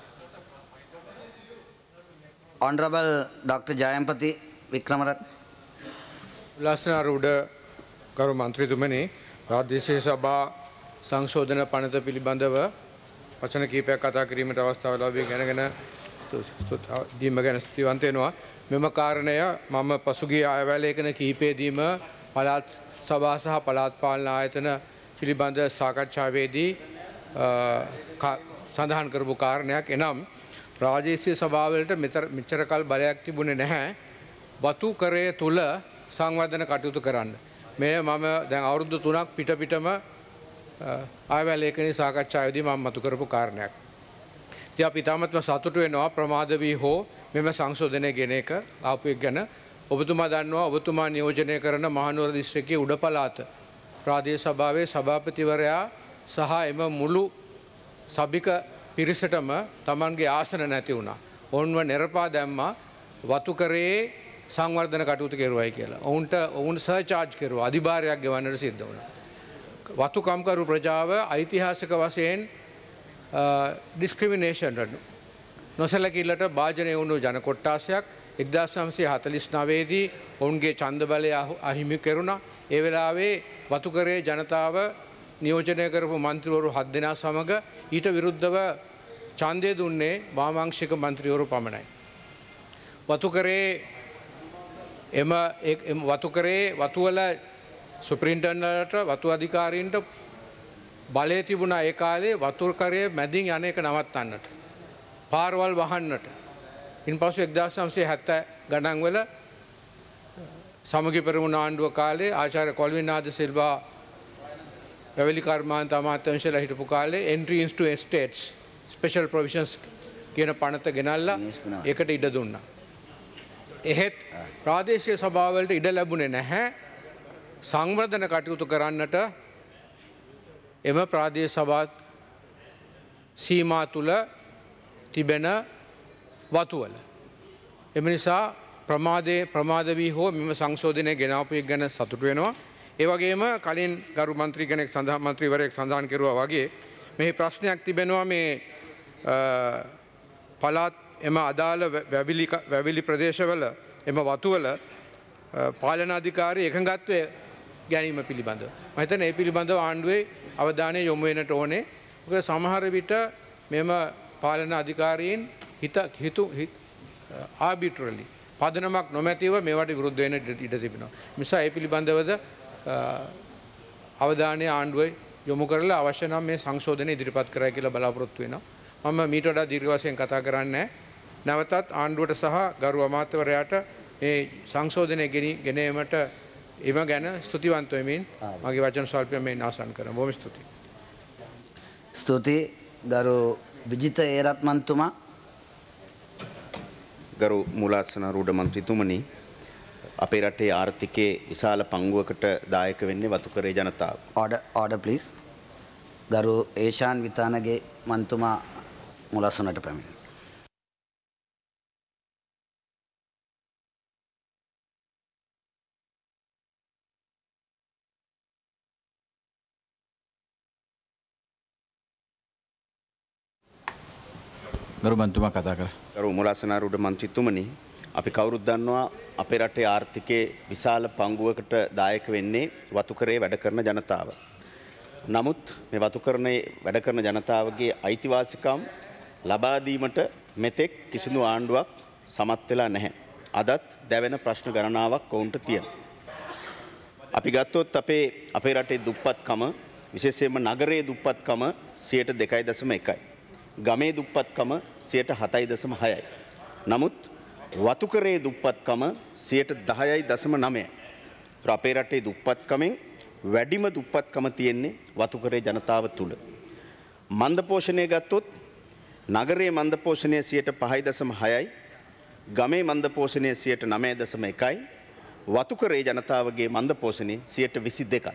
Honorable Dr. Jayampati Vikramaratne. ලස්සනාරූඪ ගරු මන්ත්‍රීතුමනි, ප්‍රාදේශීය සභා සංශෝධන පනත පිළිබඳව වචන කීපයක් කතා කිරීමට අවස්ථාව ලැබී ගැනගෙන දීම ගැන ස්තුතිවන්ත වෙනවා. මෙම කාරණය මම පසුගිය අයවැලේකන කීපයේදීම පළාත් සභා සහ පළාත් පාලන ආයතන පිළිබඳ සාකච්ඡාවේදී සඳහන් කරපු කාරණයක්. එනම් ප්‍රාදේශීය සභාවලට මෙච්චර කල් බලයක් තිබුණේ නැහැ වතු කරය තුල සංවර්ධන කටයුතු කරන්න. මේ මම දැන් අවුරුදු 3ක් පිටම ආයවැලේකනේ සාකච්ඡාවේදී මම මතු කරපු කාරණයක්. ඉතින් අපි තාමත්ම සතුටු වෙනවා ප්‍රමාද වී හෝ මෙම සංශෝධනය ගෙන එක ආපු එක ගැන. ඔබතුමා දන්නවා ඔබතුමා නියෝජනය කරන මහනුවර දිස්ත්‍රික්කයේ උඩ පළාත ප්‍රාදේශීය සභාවේ සභාපතිවරයා සහ එම මුළු සභික පිරිසටම Tamanගේ ආසන නැති වුණා. ඔවුන්ව නිරපා දැම්මා වතු කරේ සංවර්ධන කටයුතු කෙරුවයි කියලා. ඔවුන් සර්චාර්ජ් කෙරුවා. අධිභාරයක් ගෙවන්නට සිද්ධ වුණා. වතු කම්කරු ප්‍රජාව ඓතිහාසික වශයෙන් ඩිස්ක්‍රිමිනේෂන් නොසලකිල්ලට භාජනය වුණු ජන කොට්ටාසයක් 1949 දී ඔවුන්ගේ ඡන්ද බලය අහිමි කෙරුණා. ඒ වෙලාවේ වතු කරේ ජනතාව නියෝජනය කරපු මන්ත්‍රීවරු 7 දෙනා සමග ඊට විරුද්ධව ඡන්දය දුන්නේ වාමාංශික මන්ත්‍රීවරු පමණයි. වතුකරේ වතුවල සුප්‍රින්ටෙන්ඩන්ට් වතු අධිකාරීන්ට බලය තිබුණා ඒ කාලේ වතුකරේ මැදින් යන එක නවත්තන්නට. පාරවල් වහන්නට. ඉන්පසු 1970 ගණන් වල සමගි පෙරමුණ ආණ්ඩුව කාලේ ආචාර්ය කොල්වින් නාද සිල්වා වැවිලි කර්මාන්ත අමාත්‍යාංශලා හිටපු කාලේ entry into estates special provisions කියන පනත ගෙනල්ලා ඒකට ඉඩ දුන්නා. එහෙත් ප්‍රාදේශීය සභාවලට ඉඩ ලැබුණේ නැහැ සංවර්ධන කටයුතු කරන්නට එම ප්‍රාදේශීය සභා සීමා තුල තිබෙන වතුවල. එම නිසා ප්‍රමාද වී හෝ මෙම සංශෝධනය ගෙනාවු එක ගැන සතුටු වෙනවා. ඒ වගේම කලින් ගරු මන්ත්‍රී කෙනෙක් මන්ත්‍රීවරයෙක් සඳහන් කරුවා වගේ මේ ප්‍රශ්නයක් තිබෙනවා මේ පළාත් එම අදාළ වැවිලි ප්‍රදේශවල එම වතුවල පාලන අධිකාරී එකඟත්වය ගැනීම පිළිබඳව. මම හිතන්නේ ඒ පිළිබඳව ආණ්ඩුවේ අවධානය යොමු වෙන්නට ඕනේ. මොකද සමහර විට මෙම පාලන අධිකාරීන් ආබිට්‍රලි පදනමක් නොමැතිව මේවට විරුද්ධ වෙන්න ඉඩ තිබෙනවා. නිසා ඒ පිළිබඳවද අවධානය ආණ්ඩුවේ යොමු කරලා අවශ්‍ය නම් මේ සංශෝධනය ඉදිරිපත් කරයි කියලා බලාපොරොත්තු වෙනවා. මම මීට වඩා දීර්ඝ වශයෙන් කතා කරන්නේ නැවතත් ආණ්ඩුවට සහ ගරු අමාත්‍යවරයාට මේ සංශෝධනය ගෙන ඒමට එම ගැන ස්තුතිවන්ත වෙමින් මගේ වචන ස්වල්පයෙන් මේ අවසන් කරනවා. බොහොම ස්තුතියි. ස්තුතියි ගරු විජිත ඒරත්මන්තුමා. ගරු මූලාසනාරූඪ මන්ත්‍රීතුමනි, අපේ රටේ ආර්ථිකයේ විශාල පංගුවකට දායක වෙන්නේ වතුකරේ ජනතාව. order please. ගරු ඒෂාන් විතානගේ මන්තුමා මුලසුනට පැමිණ. ගරු මන්තුමා කතා කර. ගරු මුලසනාරූඪ මන්ත්‍රීතුමනි, අපි කවුරුත් දන්නවා අපේ රටේ ආර්ථිකයේ විශාල පංගුවකට දායක වෙන්නේ වතුකරේ වැඩ කරන ජනතාව. නමුත් මේ වතුකරනේ වැඩ කරන ජනතාවගේ අයිතිවාසිකම් ලබා දීමට මෙතෙක් කිසිදු ආණ්ඩුවක් සමත් වෙලා නැහැ. අදත් දැවෙන ප්‍රශ්න ගණනාවක් ඔවුන්ට තියෙනවා. අපි ගත්තොත් අපේ රටේ දුප්පත්කම විශේෂයෙන්ම නගරයේ දුප්පත්කම 2.1%. ගමේ දුප්පත්කම 7.6%. නමුත් වතුකරේ දුප්පත්කම 10.9%. අපේ රටේ දුප්පත්කමෙන් වැඩිම දුප්පත්කම තියෙන්නේ වතුකරේ ජනතාව තුල. මන්ද පෝෂණය ගත්තොත් නගරයේ මන්ද පෝෂණය 5.6%. ගමේ මන්ද පෝෂණය 9.1%. වතුකරේ ජනතාවගේ මන්ද පෝෂණය 22%.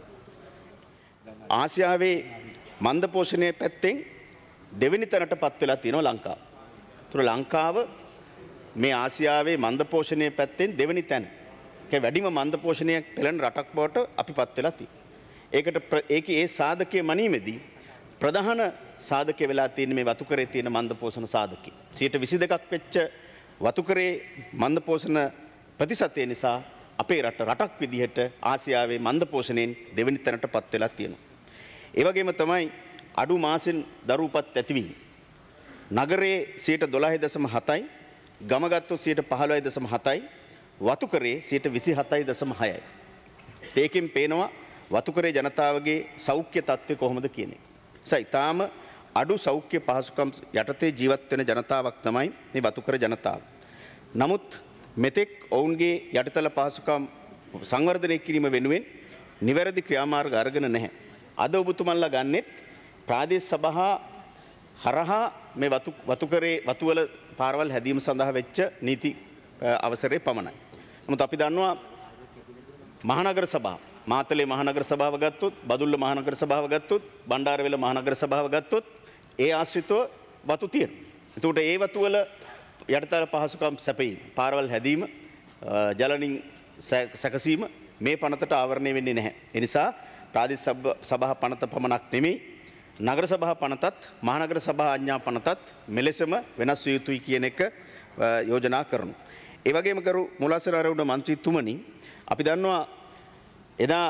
ආසියාවේ මන්ද පෝෂණය පැත්තෙන් දෙවෙනි තැනටපත් වෙලා තියෙනවා ලංකාව. ඒතර ලංකාව මේ ආසියාවේ මන්ද පෝෂණය පැත්තෙන් දෙවෙනි තැන. ඒ වැඩිම මන්ද පෝෂණයක් පෙළෙන රටක් බවට අපිපත් වෙලා තියෙනවා. ඒකේ සාධකයේ මනීමේදී ප්‍රධාන සාධකය වෙලා තියෙන්නේ මේ වතුකරේ තියෙන මන්ද පෝෂණ සාධකය. 22%ක් වෙච්ච වතුකරේ මන්ද පෝෂණ ප්‍රතිශතය නිසා අපේ රටක් විදිහට ආසියාවේ මන්ද පෝෂණයෙන් දෙවෙනි තැනටපත් වෙලා තියෙනවා. ඒ වගේම තමයි අඩු මාසෙන් දරුපත් ඇතිවීම. නගරයේ 12.7%යි, ගම ගත්තොත් 15.7%යි, වතුකරේ 27.6%යි. ඒකෙන් පේනවා වතුකරේ ජනතාවගේ සෞඛ්‍ය තත්ත්වය කොහොමද කියන එක. ඊටාම අඩු සෞඛ්‍ය පහසුකම් යටතේ ජීවත් වෙන ජනතාවක් තමයි මේ වතුකර ජනතාව. නමුත් මෙතෙක් ඔවුන්ගේ යටිතල පහසුකම් සංවර්ධනය කිරීම වෙනුවෙන් නිවැරදි ක්‍රියාමාර්ග අරගෙන නැහැ. අද ඔබතුමන්ලා ගන්නෙත් ප්‍රාදේශ සභා හරහා මේ වතුකරේ වතුවල පාරවල් හැදීම සඳහා වෙච්ච නීති අවසරේ පමණයි. නමුත් අපි දන්නවා මහනගර සභාව, මාතලේ මහනගර සභාව ගත්තොත්, බදුල්ල මහනගර සභාව ගත්තොත්, බණ්ඩාරවෙල මහනගර සභාව ගත්තොත් ඒ ආශ්‍රිතව වතු තියෙනවා. එතකොට ඒ වතුවල යටිතල පහසුකම් සැපයීම, පාරවල් හැදීම, ජලනින් සැකසීම මේ පනතට ආවරණය වෙන්නේ නැහැ. ඒ නිසා ප්‍රාදේශ සභා පනත පමණක් නෙමෙයි, නගර සභා පනතත් මහනගර සභා ආඥා පනතත් මෙලෙසම වෙනස් විය යුතුයි කියන එක යෝජනා කරනවා. ඒ වගේම කරු මුලාසර ආරවුණ මන්ත්‍රීතුමනි, අපි දන්නවා එදා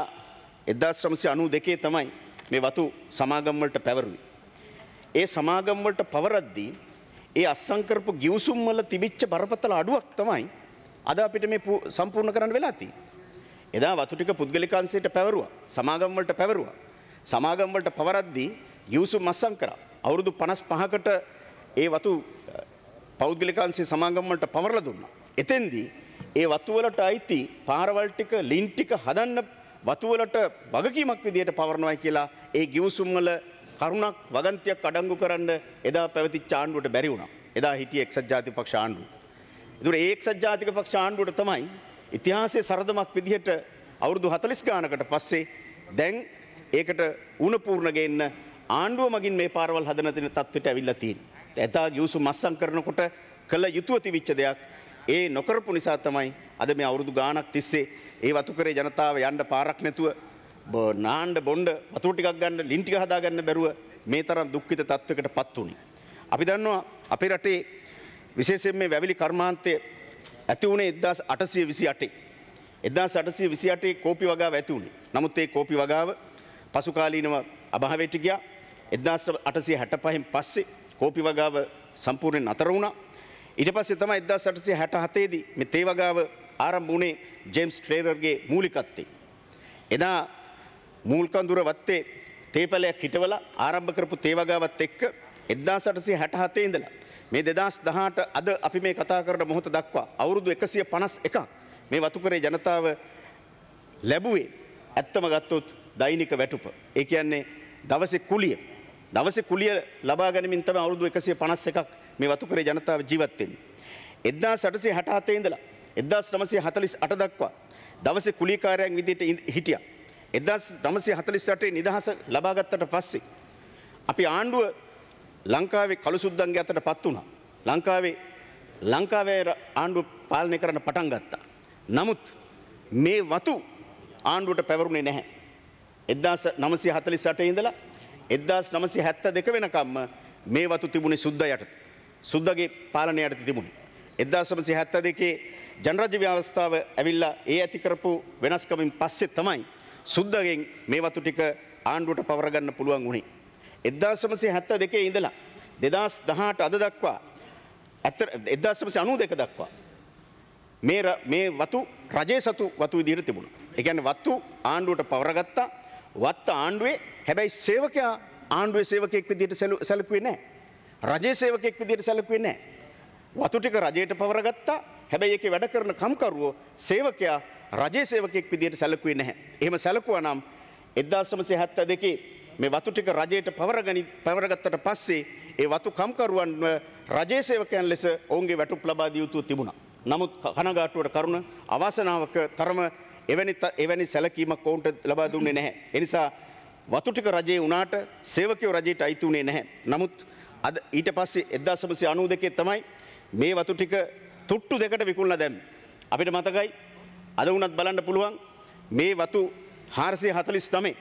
1992 තමයි මේ වතු සමාගම් වලට පැවරුවේ. ඒ සමාගම් වලට පවරද්දී ඒ අත්සන් කරපු ගිවිසුම් වල තිබිච්ච බරපතල අඩුවක් තමයි අද අපිට මේ සම්පූර්ණ කරන්න වෙලා තියෙන්නේ. එදා වතු ටික පුද්ගලිකාංශයට පැවරුවා, සමාගම් වලට පැවරුවා. සමාගම් වලට පවරද්දී ගිවිසුම් අත්සන් කරා. අවුරුදු 55කට ඒ වතු පෞද්ගලිකාංශයේ සමාගම් වලට පවරලා දුන්නා. එතෙන්දී ඒ වතු වලට අයිති පාරවල් ටික, ලින් ටික හදන්න වතු වලට වගකීමක් විදියට පවරනවායි කියලා ඒ ගිවිසුම් වල කරුණක් වගන්තියක් අඩංගු කරන්න එදා පැවතිච්ච ආණ්ඩුවට බැරි වුණා. එදා හිටිය එක්සත් ජාතික පක්ෂ ආණ්ඩුව. ඒතර ඒ එක්සත් ජාතික පක්ෂ ආණ්ඩුවට තමයි ඉතිහාසයේ සරදමක් විදිහට අවුරුදු 40 ගානකට පස්සේ දැන් ඒකට උණපූර්ණ ගේන්න ආණ්ඩුව මගින් මේ පාරවල් හදන තැන තත්ත්වයට ඇවිල්ලා තියෙනවා. එදා ගිවිසුම් අත්සන් කරනකොට කළ යුතුව තිබිච්ච දෙයක් ඒ නොකරපු නිසා තමයි අද මේ අවුරුදු ගානක් තිස්සේ ඒ වතුකරේ ජනතාව යන්න පාරක් නැතුව නාන්න බොණ්ඩ වතුර ටිකක් ගන්න, ලින් ටික හදා ගන්න බැරුව මේ තරම් දුක්ඛිත තත්වයකට පත් වුණේ. අපි දන්නවා අපේ රටේ විශේෂයෙන් මේ වැවිලි කර්මාන්තය ඇති වුණේ 1828. 1828 කෝපි වගාව ඇති වුණේ. නමුත් ඒ කෝපි වගාව පසු කාලීනව අභාවයට ගියා. 1865න් පස්සේ කෝපි වගාව සම්පූර්ණයෙන් අතර වුණා. ඊට පස්සේ තමයි 1867 දී මේ තේ වගාව ආරම්භ වුණේ ජේම්ස් ට්‍රේරර්ගේ මූලිකත්වයෙන්. එදා මූල්කඳුර වත්තේ තේපැලයක් හිටවලා ආරම්භ කරපු තේ වගාවත් එක්ක 1867 ඉඳලා මේ 2018 අද අපි මේ කතා කරන මොහොත දක්වා අවුරුදු 151ක් මේ වතුකරේ ජනතාව ලැබුවේ ඇත්තම ගත්තොත් දෛනික වැටුප. ඒ කියන්නේ දවසේ කුලිය ලබා ගැනීමෙන් තමයි අවුරුදු 151ක් මේ වතුකරේ ජනතාව ජීවත් වෙන්නේ. 1867 ඉඳලා 1948 දක්වා දවසේ කුලිකාරයන් විදිහට හිටියා. 1948 නිදහස ලබා ගත්තට පස්සේ අපි ආණ්ඩුව ලංකාවේ කළුසුද්දන්ගේ අතට පත් වුණා. ලංකාවේ ආණ්ඩුව පාලනය කරන්න පටන් ගත්තා. නමුත් මේ වතු ආණ්ඩුවට පැවරුනේ නැහැ. 1948 ඉඳලා 1972 වෙනකම්ම මේ වතු තිබුණේ සුද්දා යටතේ. සුද්දගේ පාලනය යටතේ තිබුණේ. 1972 ජනරජ ව්‍යවස්ථාව ඇවිල්ලා ඒ ඇති කරපු වෙනස්කමින් පස්සේ තමයි සුද්දගෙන් මේ වතු ටික ආණ්ඩුවට පවර ගන්න පුළුවන් වුණේ. 1972 ඉඳලා 2018 අද දක්වා 1992 දක්වා මේ වතු රජයේ සතු වතු විදිහට තිබුණා. ඒ කියන්නේ වතු ආණ්ඩුවට පවර ගත්තා. වත්ත ආණ්ඩුවේ හැබැයි සේවකයා ආණ්ඩුවේ සේවකයෙක් විදිහට සැලකුවේ නැහැ. රජයේ සේවකයෙක් විදිහට සැලකුවේ නැහැ. වතු ටික රජයට පවර ගත්තා. හැබැයි ඒකේ වැඩ කරන කම්කරුවෝ සේවකයා රජයේ සේවකයෙක් විදිහට සැලකුවේ නැහැ. එහෙම සැලකුවා නම් 1972 මේ වතු ටික රජයට පවරගත්තට පස්සේ ඒ වතු කම්කරුවන්ව රජයේ සේවකයන් ලෙස ඔවුන්ගේ වැටුප් ලබා දිය යුතු තිබුණා. නමුත් කනගාටුවට කරුණ අවාසනාවක තරම එවැනි සැලකීමක් ඔවුන්ට ලබා දුන්නේ නැහැ. ඒ නිසා වතු ටික රජයේ වුණාට සේවකයෝ රජයට අයිති වුණේ නැහැ. නමුත් අද ඊට පස්සේ 1992 තමයි මේ වතු ටික තුට්ටු දෙකට විකුණලා දැම්මේ. අපිට මතකයි අද වුණත් බලන්න පුළුවන් මේ වතු 449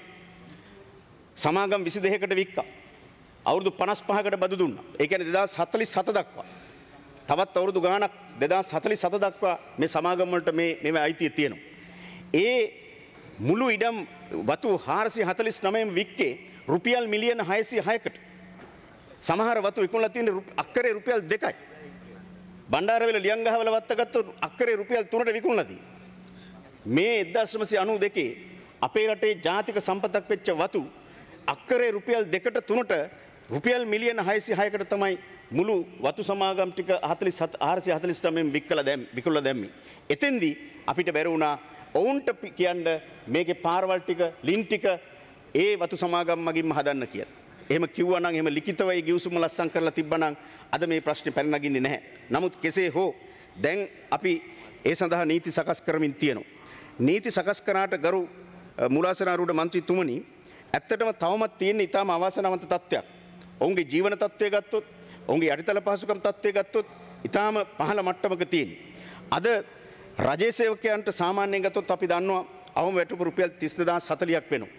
සමාගම් 22කට වික්කා. අවුරුදු 55කට බදු දුන්නා. ඒ කියන්නේ 2047 දක්වා. තවත් අවුරුදු ගාණක් 2047 දක්වා මේ සමාගම් වලට මේ අයිතිය තියෙනවා. ඒ මුළු ඉඩම් වතු 449න් වික්කේ රුපියල් මිලියන 606කට. සමහර වතු විකුණලා තියෙන අක්කරේ රුපියල් 2යි. බණ්ඩාරවැල ලියංගහවල වත්ත ගත්තොත් අක්කරේ රුපියල් 3ට විකුණලා තියෙනවා. මේ 1992 අපේ රටේ ජාතික සම්පතක් වෙච්ච වතු අක්කරේ රුපියල් 2ට 3ට රුපියල් මිලියන 606කට තමයි මුළු වතු සමාගම් ටික 449න් විකුණලා දැම්මේ. එතෙන්දී අපිට බැරි වුණා ඔවුන්ට කියන්න මේකේ පාරවල් ටික ලින් ටික ඒ වතු සමාගම් මගින්ම හදන්න කියලා. එහෙම කිව්වා නම් එහෙම ලිඛිතව ඒ ගිවිසුම ලස්සම් කරලා තිබ්බනම් අද මේ ප්‍රශ්නේ පැන නගින්නේ නැහැ. නමුත් කෙසේ හෝ දැන් අපි ඒ සඳහා නීති සකස් කරමින් තියෙනවා. නීති සකස් කරාට ගරු මුලාසනාරූඪ මන්ත්‍රීතුමනි ඇත්තටම තවමත් තියෙන ඊටම අවාසනාවන්ත තත්ත්වයක්. ඔවුන්ගේ ජීවන තත්ත්වය ගත්තොත්, ඔවුන්ගේ යටිතල පහසුකම් තත්ත්වය ගත්තොත් ඊටම පහළ මට්ටමක තියෙන. අද රජයේ සේවකයන්ට සාමාන්‍යයෙන් ගත්තොත් අපි දන්නවා අවම වැටුප රුපියල් 30040ක් වෙනවා.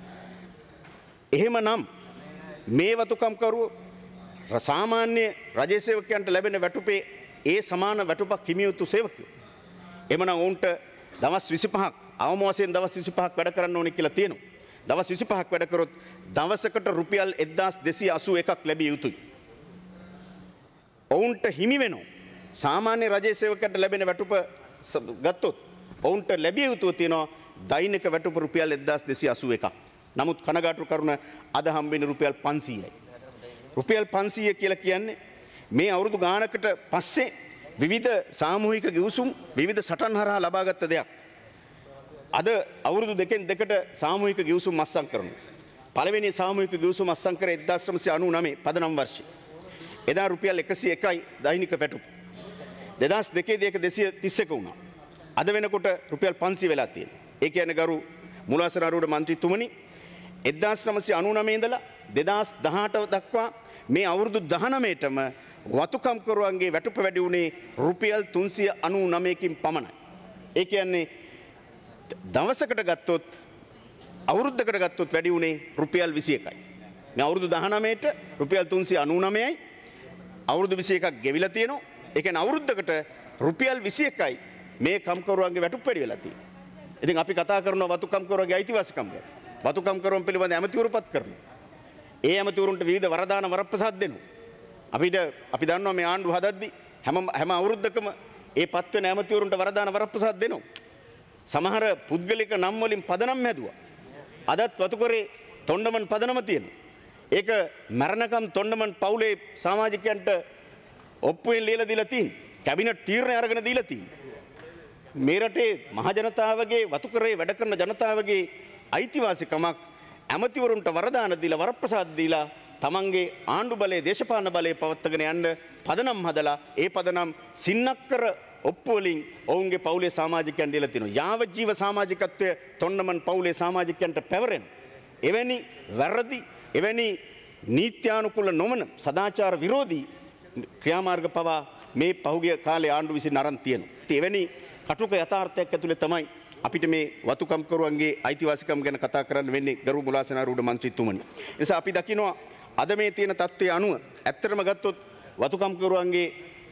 එහෙමනම් මේ වතුකම්කරුවෝ සාමාන්‍ය රජයේ සේවකයන්ට ලැබෙන වැටුපේ ඒ සමාන වැටුපක් හිමිය යුතු සේවකයෝ. එමනම් ඔවුන්ට දවස් 25ක් අවම වශයෙන් දවස් 25ක් වැඩ කරන්න ඕනේ කියලා තියෙනවා. දවස් 25ක් වැඩ කරොත් දවසකට රුපියල් 1281ක් ලැබිය යුතුයි. ඔවුන්ට හිමි වෙනවා. සාමාන්‍ය රජයේ සේවකයන්ට ලැබෙන වැටුප ගත්තොත් ඔවුන්ට ලැබිය යුතුව තියෙනවා දෛනික වැටුප රුපියල් 1281ක්. නමුත් කනගාටු කරුණ අද හම්බෙන්නේ රුපියල් 500යි. රුපියල් 500 කියලා කියන්නේ මේ අවුරුදු ගානකට පස්සේ විවිධ සාමූහික ගිවිසුම් විවිධ සටන් හරහා ලබාගත් දෙයක්. අද අවුරුදු දෙකෙන් දෙකට සාමූහික ගිවිසුම් අත්සන් කරනවා. පළවෙනි සාමූහික ගිවිසුම අත්සන් කරේ 1999 පදනම් වර්ෂයේ. එදා රුපියල් 101යි දෛනික වැටුප. 2002 දී 231 වුණා. අද වෙනකොට රුපියල් 500 වෙලා තියෙනවා. ඒ කියන්නේ ගරු මුලාසනාරූඪ මන්ත්‍රීතුමනි 1999 ඉඳලා 2018 දක්වා මේ අවුරුදු 19ටම වතුකම්කරුවන්ගේ වැටුප වැඩි වුණේ රුපියල් 399කින් පමණයි. ඒ කියන්නේ දවසකට ගත්තොත් අවුරුද්දකට ගත්තොත් වැඩි වුණේ රුපියල් 21යි. මේ අවුරුදු 19ට රුපියල් 399යි අවුරුදු 21ක් ගෙවිලා තියෙනවා. ඒ කියන්නේ අවුරුද්දකට රුපියල් 21යි මේ කම්කරුවන්ගේ වැටුප වැඩි වෙලා තියෙන්නේ. ඉතින් අපි කතා කරනවා වතුකම්කරුවන්ගේ අයිතිවාසිකම් ගැන. වතුකම්කරුවන් පිළිබඳ ඇමතිවරුපත් කරනවා. ඒ ඇමතිවරුන්ට විවිධ වරදාන වරප්‍රසාද දෙනවා. අපි දන්නවා මේ ආණ්ඩුව හදද්දී හැම අවුරුද්දකම ඒ පත් වෙන ඇමතිවරුන්ට වරදාන වරප්‍රසාද දෙනවා. සමහර පුද්ගලික නම් වලින් පදනම් හැදුවා. අදත් වතුකරේ තොණ්ඩමන් පදනම තියෙනවා. ඒක මරණකම් තොණ්ඩමන් පවුලේ සමාජිකයන්ට ඔප්පුවෙන් ලියලා දීලා තියෙනවා. කැබිනට් තීරණ අරගෙන දීලා තියෙනවා. මේ රටේ මහ ජනතාවගේ වතුකරේ වැඩ කරන ජනතාවගේ අයිතිවාසිකමක් ඇමතිවරුන්ට වරදාන දීලා වරප්‍රසාද දීලා තමන්ගේ ආණ්ඩු බලයේ දේශපාලන බලයේ පවත්වාගෙන යන්න පදනම් හදලා ඒ පදනම් සින්නක්කර ඔප්පු වලින් ඔවුන්ගේ පවුලේ සමාජිකයන් දීලා තිනවා. යාවජීව සමාජිකත්වය තොණ්ඩමන් පවුලේ සමාජිකයන්ට පැවරෙන. එවැනි වැරදි එවැනි නීත්‍යානුකූල නොවන සදාචාර විරෝධී ක්‍රියාමාර්ග පවා මේ පහුගිය කාලේ ආණ්ඩුව විසින් අරන් තියෙනවා. එවැනි කටුක යථාර්ථයක් ඇතුලේ තමයි අපිට මේ වතුකම්කරුවන්ගේ අයිතිවාසිකම් ගැන කතා කරන්න වෙන්නේ ගරු මුලාසනාරූඪ මන්ත්‍රීතුමනි. ඒ නිසා අපි දකිනවා අද මේ තියෙන තත්ත්වයේ අනුව ඇත්තටම ගත්තොත් වතුකම්කරුවන්ගේ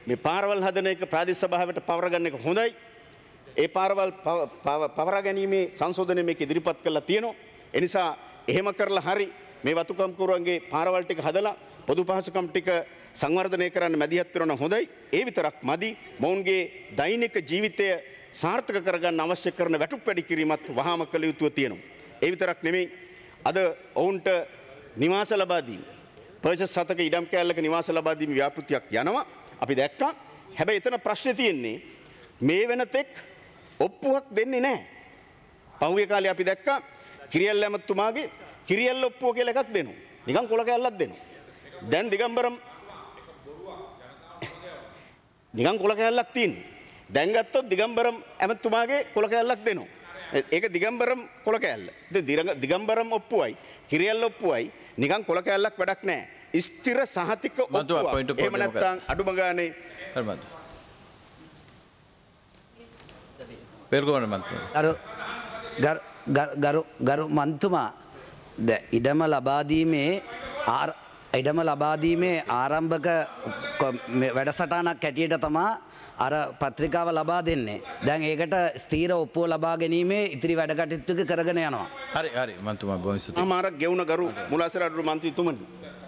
මේ පාරවල් හදන එක ප්‍රාදේශ සභාවට පවර ගන්න එක හොඳයි. ඒ පාරවල් පවරා ගැනීමේ සංශෝධනය මේක ඉදිරිපත් කරලා තියෙනවා. ඒ නිසා එහෙම කරලා හරි මේ වතුකම්කරුවන්ගේ පාරවල් ටික හදලා පොදු පහසුකම් ටික සංවර්ධනය කරන්න මැදිහත් වෙනවා හොඳයි. ඒ විතරක් මදි. මොවුන්ගේ දෛනික ජීවිතය සාර්ථක කරගන්න අවශ්‍ය කරන වැටුප් වැඩි කිරීමත් වහාම කළ යුතුව තියෙනවා. ඒ විතරක් නෙමෙයි අද ඔවුන්ට නිවාස ලබා දීම පර්චස් 7ක ඉඩම් කෑල්ලක නිවාස ලබා දීම ව්‍යාපෘතියක් යනවා. අපි දැක්කා. හැබැයි එතන ප්‍රශ්නේ තියෙන්නේ මේ වෙනතෙක් ඔප්පුවක් දෙන්නේ නැහැ. පහුගිය කාලේ අපි දැක්කා කිරියල් ඇමතුමාගේ කිරියල් ඔප්පුව කියලා එකක් දෙනවා. නිකන් කොල කෑල්ලක් දෙනවා. දැන් දිගම්බරම් නිකන් කොල කෑල්ලක් තියෙනවා. දැන් ගත්තොත් දිගම්බරම් ඇමතුමාගේ කොල කෑල්ලක් දෙනවා. ඒක දිගම්බරම් කොල කෑල්ල. දිගම්බරම් ඔප්පුවයි කිරියල් ඔප්පුවයි නිකන් කොල කෑල්ලක් වැඩක් නැහැ. ස්ථිර සහතික ඔප්පුවක්. එහෙම නැත්නම් අඩුම ගානේ ගරු මන්තුමා ඉඩම ලබාදීමේ ආරම්භක වැඩසටානක් හැටියට තමා අර පත්‍රිකාව ලබා දෙන්නේ. දැන් ඒකට ස්ථීර ඔප්පුව ලබා ගැනීමේ ඉතිරි වැඩ කටයුතු කරගෙන යනවා. හරි මන්තුමා බොහොම ස්තුතියි. අමාරක් ගෙවුන ගරු මුලාසර අඩු මන්ත්‍රීතුමනි.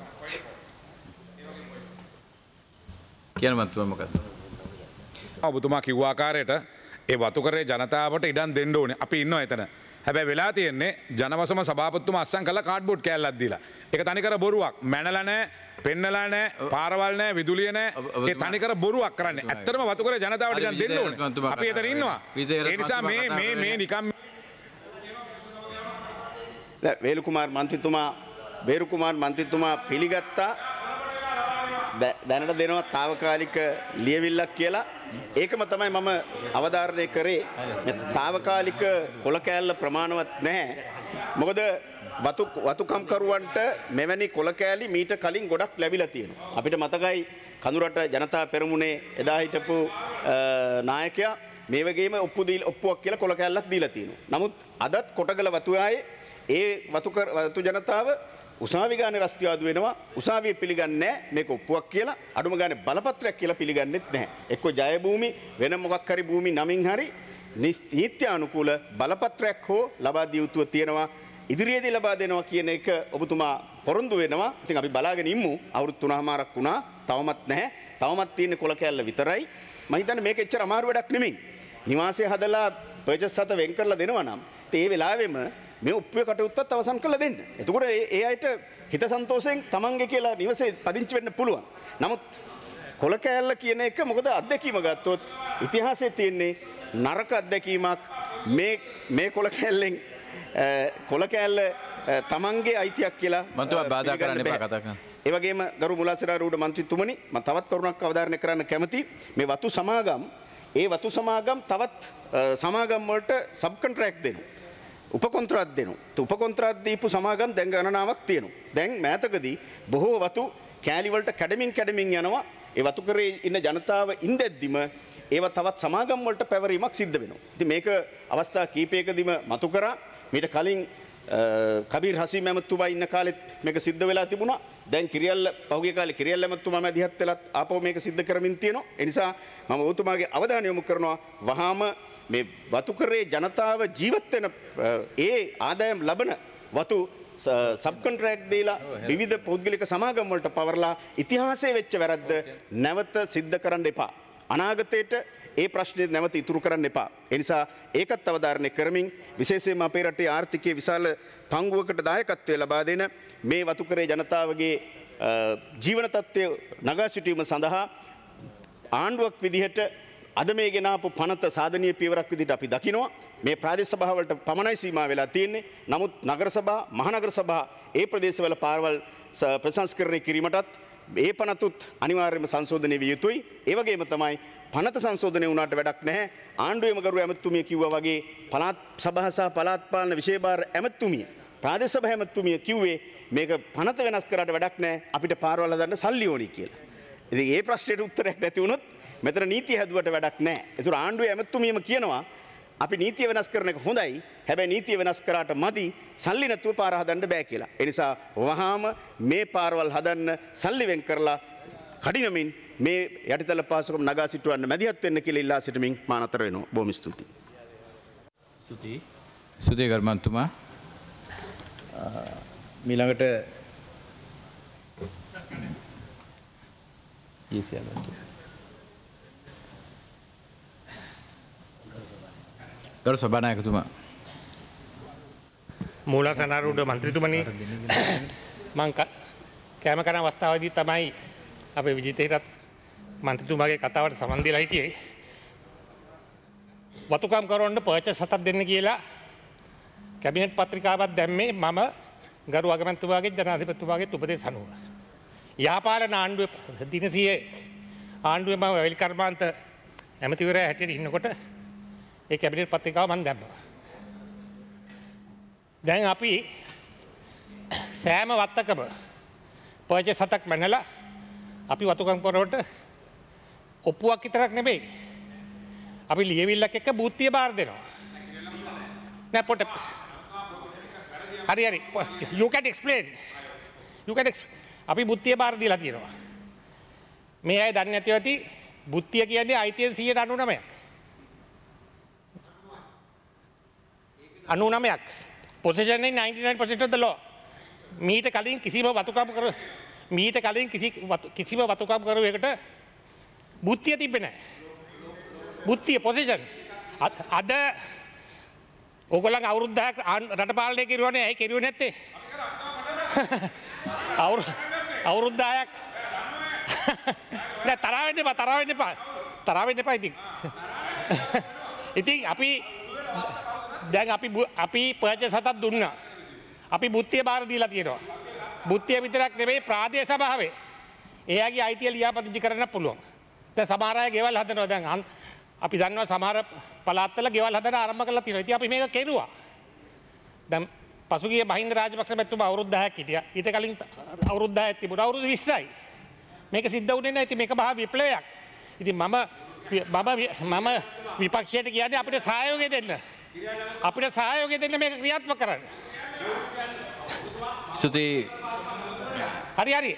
කියන මන්තුමා මොකක්ද? ඔබතුමා කිව්ව ආකාරයට ඒ වතුකරේ ජනතාවට ඉඩම් දෙන්න ඕනේ. අපි ඉන්නවා එතන. හැබැයි වෙලා තියෙන්නේ ජනවසම සභාපතිතුමා අස්සම් කළා කාඩ්බෝඩ් කෑල්ලක් දීලා. ඒක තනිකර බොරුවක්. මැනලා නැහැ, පෙන්නලා නැහැ, පාරවල් නැහැ, විදුලිය නැහැ. ඒ තනිකර බොරුවක් කරන්නේ. ඇත්තටම වතුකරේ ජනතාවට ඉඩම් දෙන්න ඕනේ. අපි එතන ඉන්නවා. ඒ නිසා මේ නිකම් වේලුකුමාර් මන්ත්‍රීතුමා පිළිගත්තා. දැනට දෙනවා తాවකාලික ලියවිල්ලක් කියලා. ඒකම තමයි මම අවධාරණය කරේ. මේ తాවකාලික කොල කෑල්ල ප්‍රමාණවත් නැහැ. මොකද වතුකම්කරුවන්ට මෙවැනි කොල කෑලි මීට කලින් ගොඩක් ලැබිලා තියෙනවා. අපිට මතකයි කඳුරට ජනතා පෙරමුණේ එදා හිටපු නායකයා මේ වගේම ඔප්පුවක් කියලා කොල කෑල්ලක් දීලා තියෙනවා. නමුත් අදත් කොටගල වතුආයේ ඒ වතු ජනතාව උසාවි ගානේ රස්තියාදු වෙනවා. උසාවිය පිළිගන්නේ නැහැ මේක ඔප්පුවක් කියලා. අඩුම ගානේ බලපත්‍රයක් කියලා පිළිගන්නෙත් නැහැ. එක්ක ජය භූමි වෙන මොකක් හරි භූමි නමින් හරි නීත්‍යානුකූල බලපත්‍රයක් හෝ ලබා දිය යුතුව තියෙනවා. ඉදිරියේදී ලබා දෙනවා කියන එක ඔබතුමා පොරොන්දු වෙනවා. ඉතින් අපි බලාගෙන ඉමු. අවුරුදු 3මාරක් වුණා. තවමත් නැහැ. තවමත් තියෙන්නේ කොල කෑල්ල විතරයි. මම හිතන්නේ මේක එච්චර අමාරු වැඩක් නෙමෙයි. නිවාසය හදලා පර්චස් 7 වෙන් කරලා දෙනවා නම් ඒ වෙලාවෙම මේ ඔප්පුවේ කටයුත්තත් අවසන් කරලා දෙන්න. එතකොට ඒ අයට හිත සන්තෝෂයෙන් තමන්ගේ කියලා නිවසේ පදිංචි වෙන්න පුළුවන්. නමුත් කොල කෑල්ල කියන එක මොකද අත්දැකීම ගත්තොත් ඉතිහාසයේ තියෙන්නේ නරක අත්දැකීමක්. මේ කොල කෑල්ලෙන් කොල කෑල්ල තමන්ගේ අයිතියක් කියලා මන්තුමා බාධා කරන්න එපා කතා කරන්න. ඒ වගේම ගරු මුලාසිරාරූඩ මන්ත්‍රීතුමනි මම තවත් කරුණක් අවධාරණය කරන්න කැමතියි. මේ වතු සමාගම් තවත් සමාගම් වලට සබ් කොන්ට්‍රැක්ට් දෙනවා. උපකොන්ත්‍රාත් දෙනවා. උපකොන්ත්‍රාත් දීපු සමාගම් දැන් ගණනාවක් තියෙනවා. දැන් මෑතකදී බොහෝ වතු කෑලි වලට කැඩමින් යනවා. ඒ වතු කරේ ඉන්න ජනතාව ඉඳෙද්දිම ඒවා තවත් සමාගම් වලට පැවරීමක් සිද්ධ වෙනවා. ඉතින් මේක අවස්ථා කීපයකදීම මතු කරා. මීට කලින් කබීර් හසීම් ඇමතුමා ඉන්න කාලෙත් මේක සිද්ධ වෙලා තිබුණා. දැන් පහුගිය කාලේ කිරියල් ඇමතුමා මැදිහත් වෙලත් ආපහු මේක සිද්ධ කරමින් තියෙනවා. ඒ නිසා මම ඔබතුමාගේ අවධානය යොමු කරනවා වහාම මේ වතුකරේ ජනතාව ජීවත් වෙන ඒ ආදායම් ලබන වතු සබ් කොන්ට්‍රැක්ට් දීලා විවිධ පෞද්ගලික සමාගම් වලට පවර්ලා ඉතිහාසයේ වෙච්ච වැරද්ද නැවත සිද්ධ කරන්න එපා. අනාගතයට ඒ ප්‍රශ්නේ නැවත ඉතුරු කරන්න එපා. ඒ නිසා ඒකත් අවධාරණය කරමින් විශේෂයෙන්ම අපේ රටේ ආර්ථිකයේ විශාල පංගුවකට දායකත්වය ලබා දෙන මේ වතුකරේ ජනතාවගේ ජීවන තත්ත්වය නගා සිටීම සඳහා ආණ්ඩුවක් විදිහට අද මේ ගෙනාපු පනත සාධනීය පියවරක් විදිහට අපි දකිනවා. මේ ප්‍රාදේශ සභාවලට පමණයි සීමා වෙලා තියෙන්නේ. නමුත් නගර සභා, මහනගර සභා ඒ ප්‍රදේශවල පාරවල් ප්‍රසංස්කරණය කිරීමටත් ඒ පනතුත් අනිවාර්යයෙන්ම සංශෝධනය විය යුතුයි. ඒ වගේම තමයි පනත සංශෝධනය වුණාට වැඩක් නැහැ. ආණ්ඩුවේම ගරු ඇමතුමිය කිව්වා වගේ පළාත් සභා සහ පළාත් පාලන විශේෂ ඇමතුමිය ප්‍රාදේශ සභා ඇමතුමිය කිව්වේ මේක පනත වෙනස් කරාට වැඩක් නැහැ. අපිට පාරවල් හදන්න සල්ලි ඕනි කියලා. ඉතින් ඒ ප්‍රශ්නෙට උත්තරයක් නැති වුණොත් මෙතන නීතිය හැදුවට වැඩක් නැහැ. ඒතර ආණ්ඩුවේ ඇමතුමියම කියනවා අපි නීතිය වෙනස් කරන එක හොඳයි. හැබැයි නීතිය වෙනස් කරාට මදි සල්ලි නැතුව පාර හදන්න බෑ කියලා. ඒ නිසා වහාම මේ පාරවල් හදන්න සල්ලි වෙන් කරලා කඩිනමින් මේ යටිතල පාසුකම් නගා සිටුවන්න මැදිහත් වෙන්න කියලා ඉල්ලා සිටමින් මා නතර වෙනවා. බොහොම ස්තුතියි. ස්තුතියි ගරුමන්තුමා. මීළඟට ගරු සභානායකතුමා. මූල සනාරූඪ මන්ත්‍රීතුමනි මං කෑම කන අවස්ථාවේදී තමයි අපේ විජිතේරත් මන්ත්‍රීතුමාගේ කතාවට සමන් දීලා හිටියේ. වතුකම් කරවන්න පර්චස් 7ක් දෙන්න කියලා කැබිනට් පත්‍රිකාවක් දැම්මේ මම ගරු අගමැතිතුමාගේ ජනාධිපතිතුමාගේ උපදෙස් අනුව. යහපාලන ආණ්ඩුවේ දින 100 ආණ්ඩුවේ මම වැලි කර්මාන්ත ඇමතිවරයා හැටියට ඉන්නකොට ඒ කැබිනට් පත්‍රිකාව මම දැම්මා. දැන් අපි සෑම වත්තකම පර්චස් 7ක් මැනලා අපි වතුකම් කරවට ඔප්පුවක් විතරක් නෙමෙයි අපි ලියවිල්ලක් එක්ක බූත්තිය බාර දෙනවා. නෑ පොට හරි you can explain. අපි බුත්තිය බාර දීලා තියෙනවා. මේ අය දන්නේ නැතිව ඇති බුත්තිය කියන්නේ අයිතියෙන් 99ක්. 99ක්. Possession is 99% of the law. මීට කලින් කිසිම වතුකම් කරුවෙකුට බුත්තිය තිබ්බේ නැහැ. බුත්තිය possession. අද ඕගොල්ලන් අවුරුද්දක් රට පාලනය කෙරුවානේ ඇයි කෙරුවේ නැත්තේ? අවුරුදු 10ක් නෑ තරහ වෙන්න එපා ඉතින්. ඉතින් අපි දැන් අපි පර්චස් 7ක් දුන්නා. අපි බුත්තිය බාර දීලා තියෙනවා. බුත්තිය විතරක් නෙමෙයි ප්‍රාදේශ සභාවේ එයාගේ අයිතිය ලියාපදිංචි කරන්න පුළුවන්. දැන් සමහර අය ගෙවල් හදනවා දැන් අපි දන්නවා සමහර පළාත්වල ගෙවල් හදන්න ආරම්භ කරලා තියෙනවා. ඉතින් අපි මේක කෙරුවා. දැන් පසුගිය මහින්ද රාජපක්ෂ මැතිතුමා අවුරුදු 10ක් හිටියා. ඊට කලින් අවුරුදු 10ක් තිබුණා. අවුරුදු 20යි. මේක සිද්ධ වුණේ නැහැ. ඉතින් මේක මහා විප්ලවයක්. ඉතින් මම විපක්ෂයට කියන්නේ අපිට සහයෝගය දෙන්න. අපිට සහයෝගය දෙන්න මේක ක්‍රියාත්මක කරන්න. ස්තුතියි. හරි.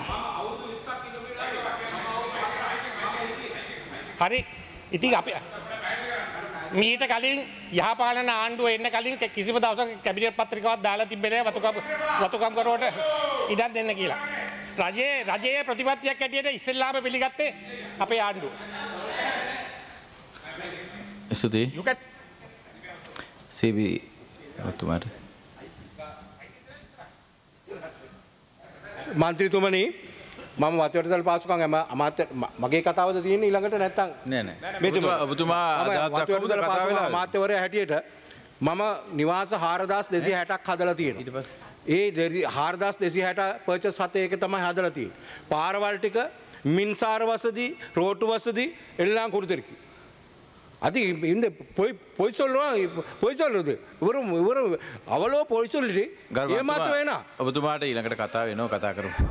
හරි. ඉතින් අපි මීට කලින් යහපාලන ආණ්ඩුව එන්න කලින් කිසිම දවසක කැබිනට් පත්‍රිකාවක් දාලා තිබ්බේ නැහැ වතුකම් කරවට ඉඩක් දෙන්න කියලා. රජයේ ප්‍රතිපත්තියක් ඇටියට ඉස්සෙල්ලාම පිළිගත්තේ අපේ ආණ්ඩුව. ස්තුතියි. සීබි රතුමාට. මන්ත්‍රීතුමනි මම වතුවටතල් පාසුකම් අමාත්‍ය මගේ කතාවද තියෙන්නේ ඊළඟට නැත්තම් නෑ ඔබතුමා වතුවටතල් පාසුකම් අමාත්‍යවරයා හැටියට මම නිවාස 4260ක් හදලා තියෙනවා. ඒ 4260 පර්චස් 7 එක තමයි හදලා තියෙන්නේ. පාරවල් ටික මින්සාර වසதி රෝට්ටු වසதி එல்லாம் கொடுத்திருக்கு. அது இந்த பொய் சொல்றது இவரும் அவ்வளோ பொய் சொல்லிட்டு ஏமாத்த வேணாம். ඔබතුමාට ඊළඟට කතා වෙනවා කතා කරමු.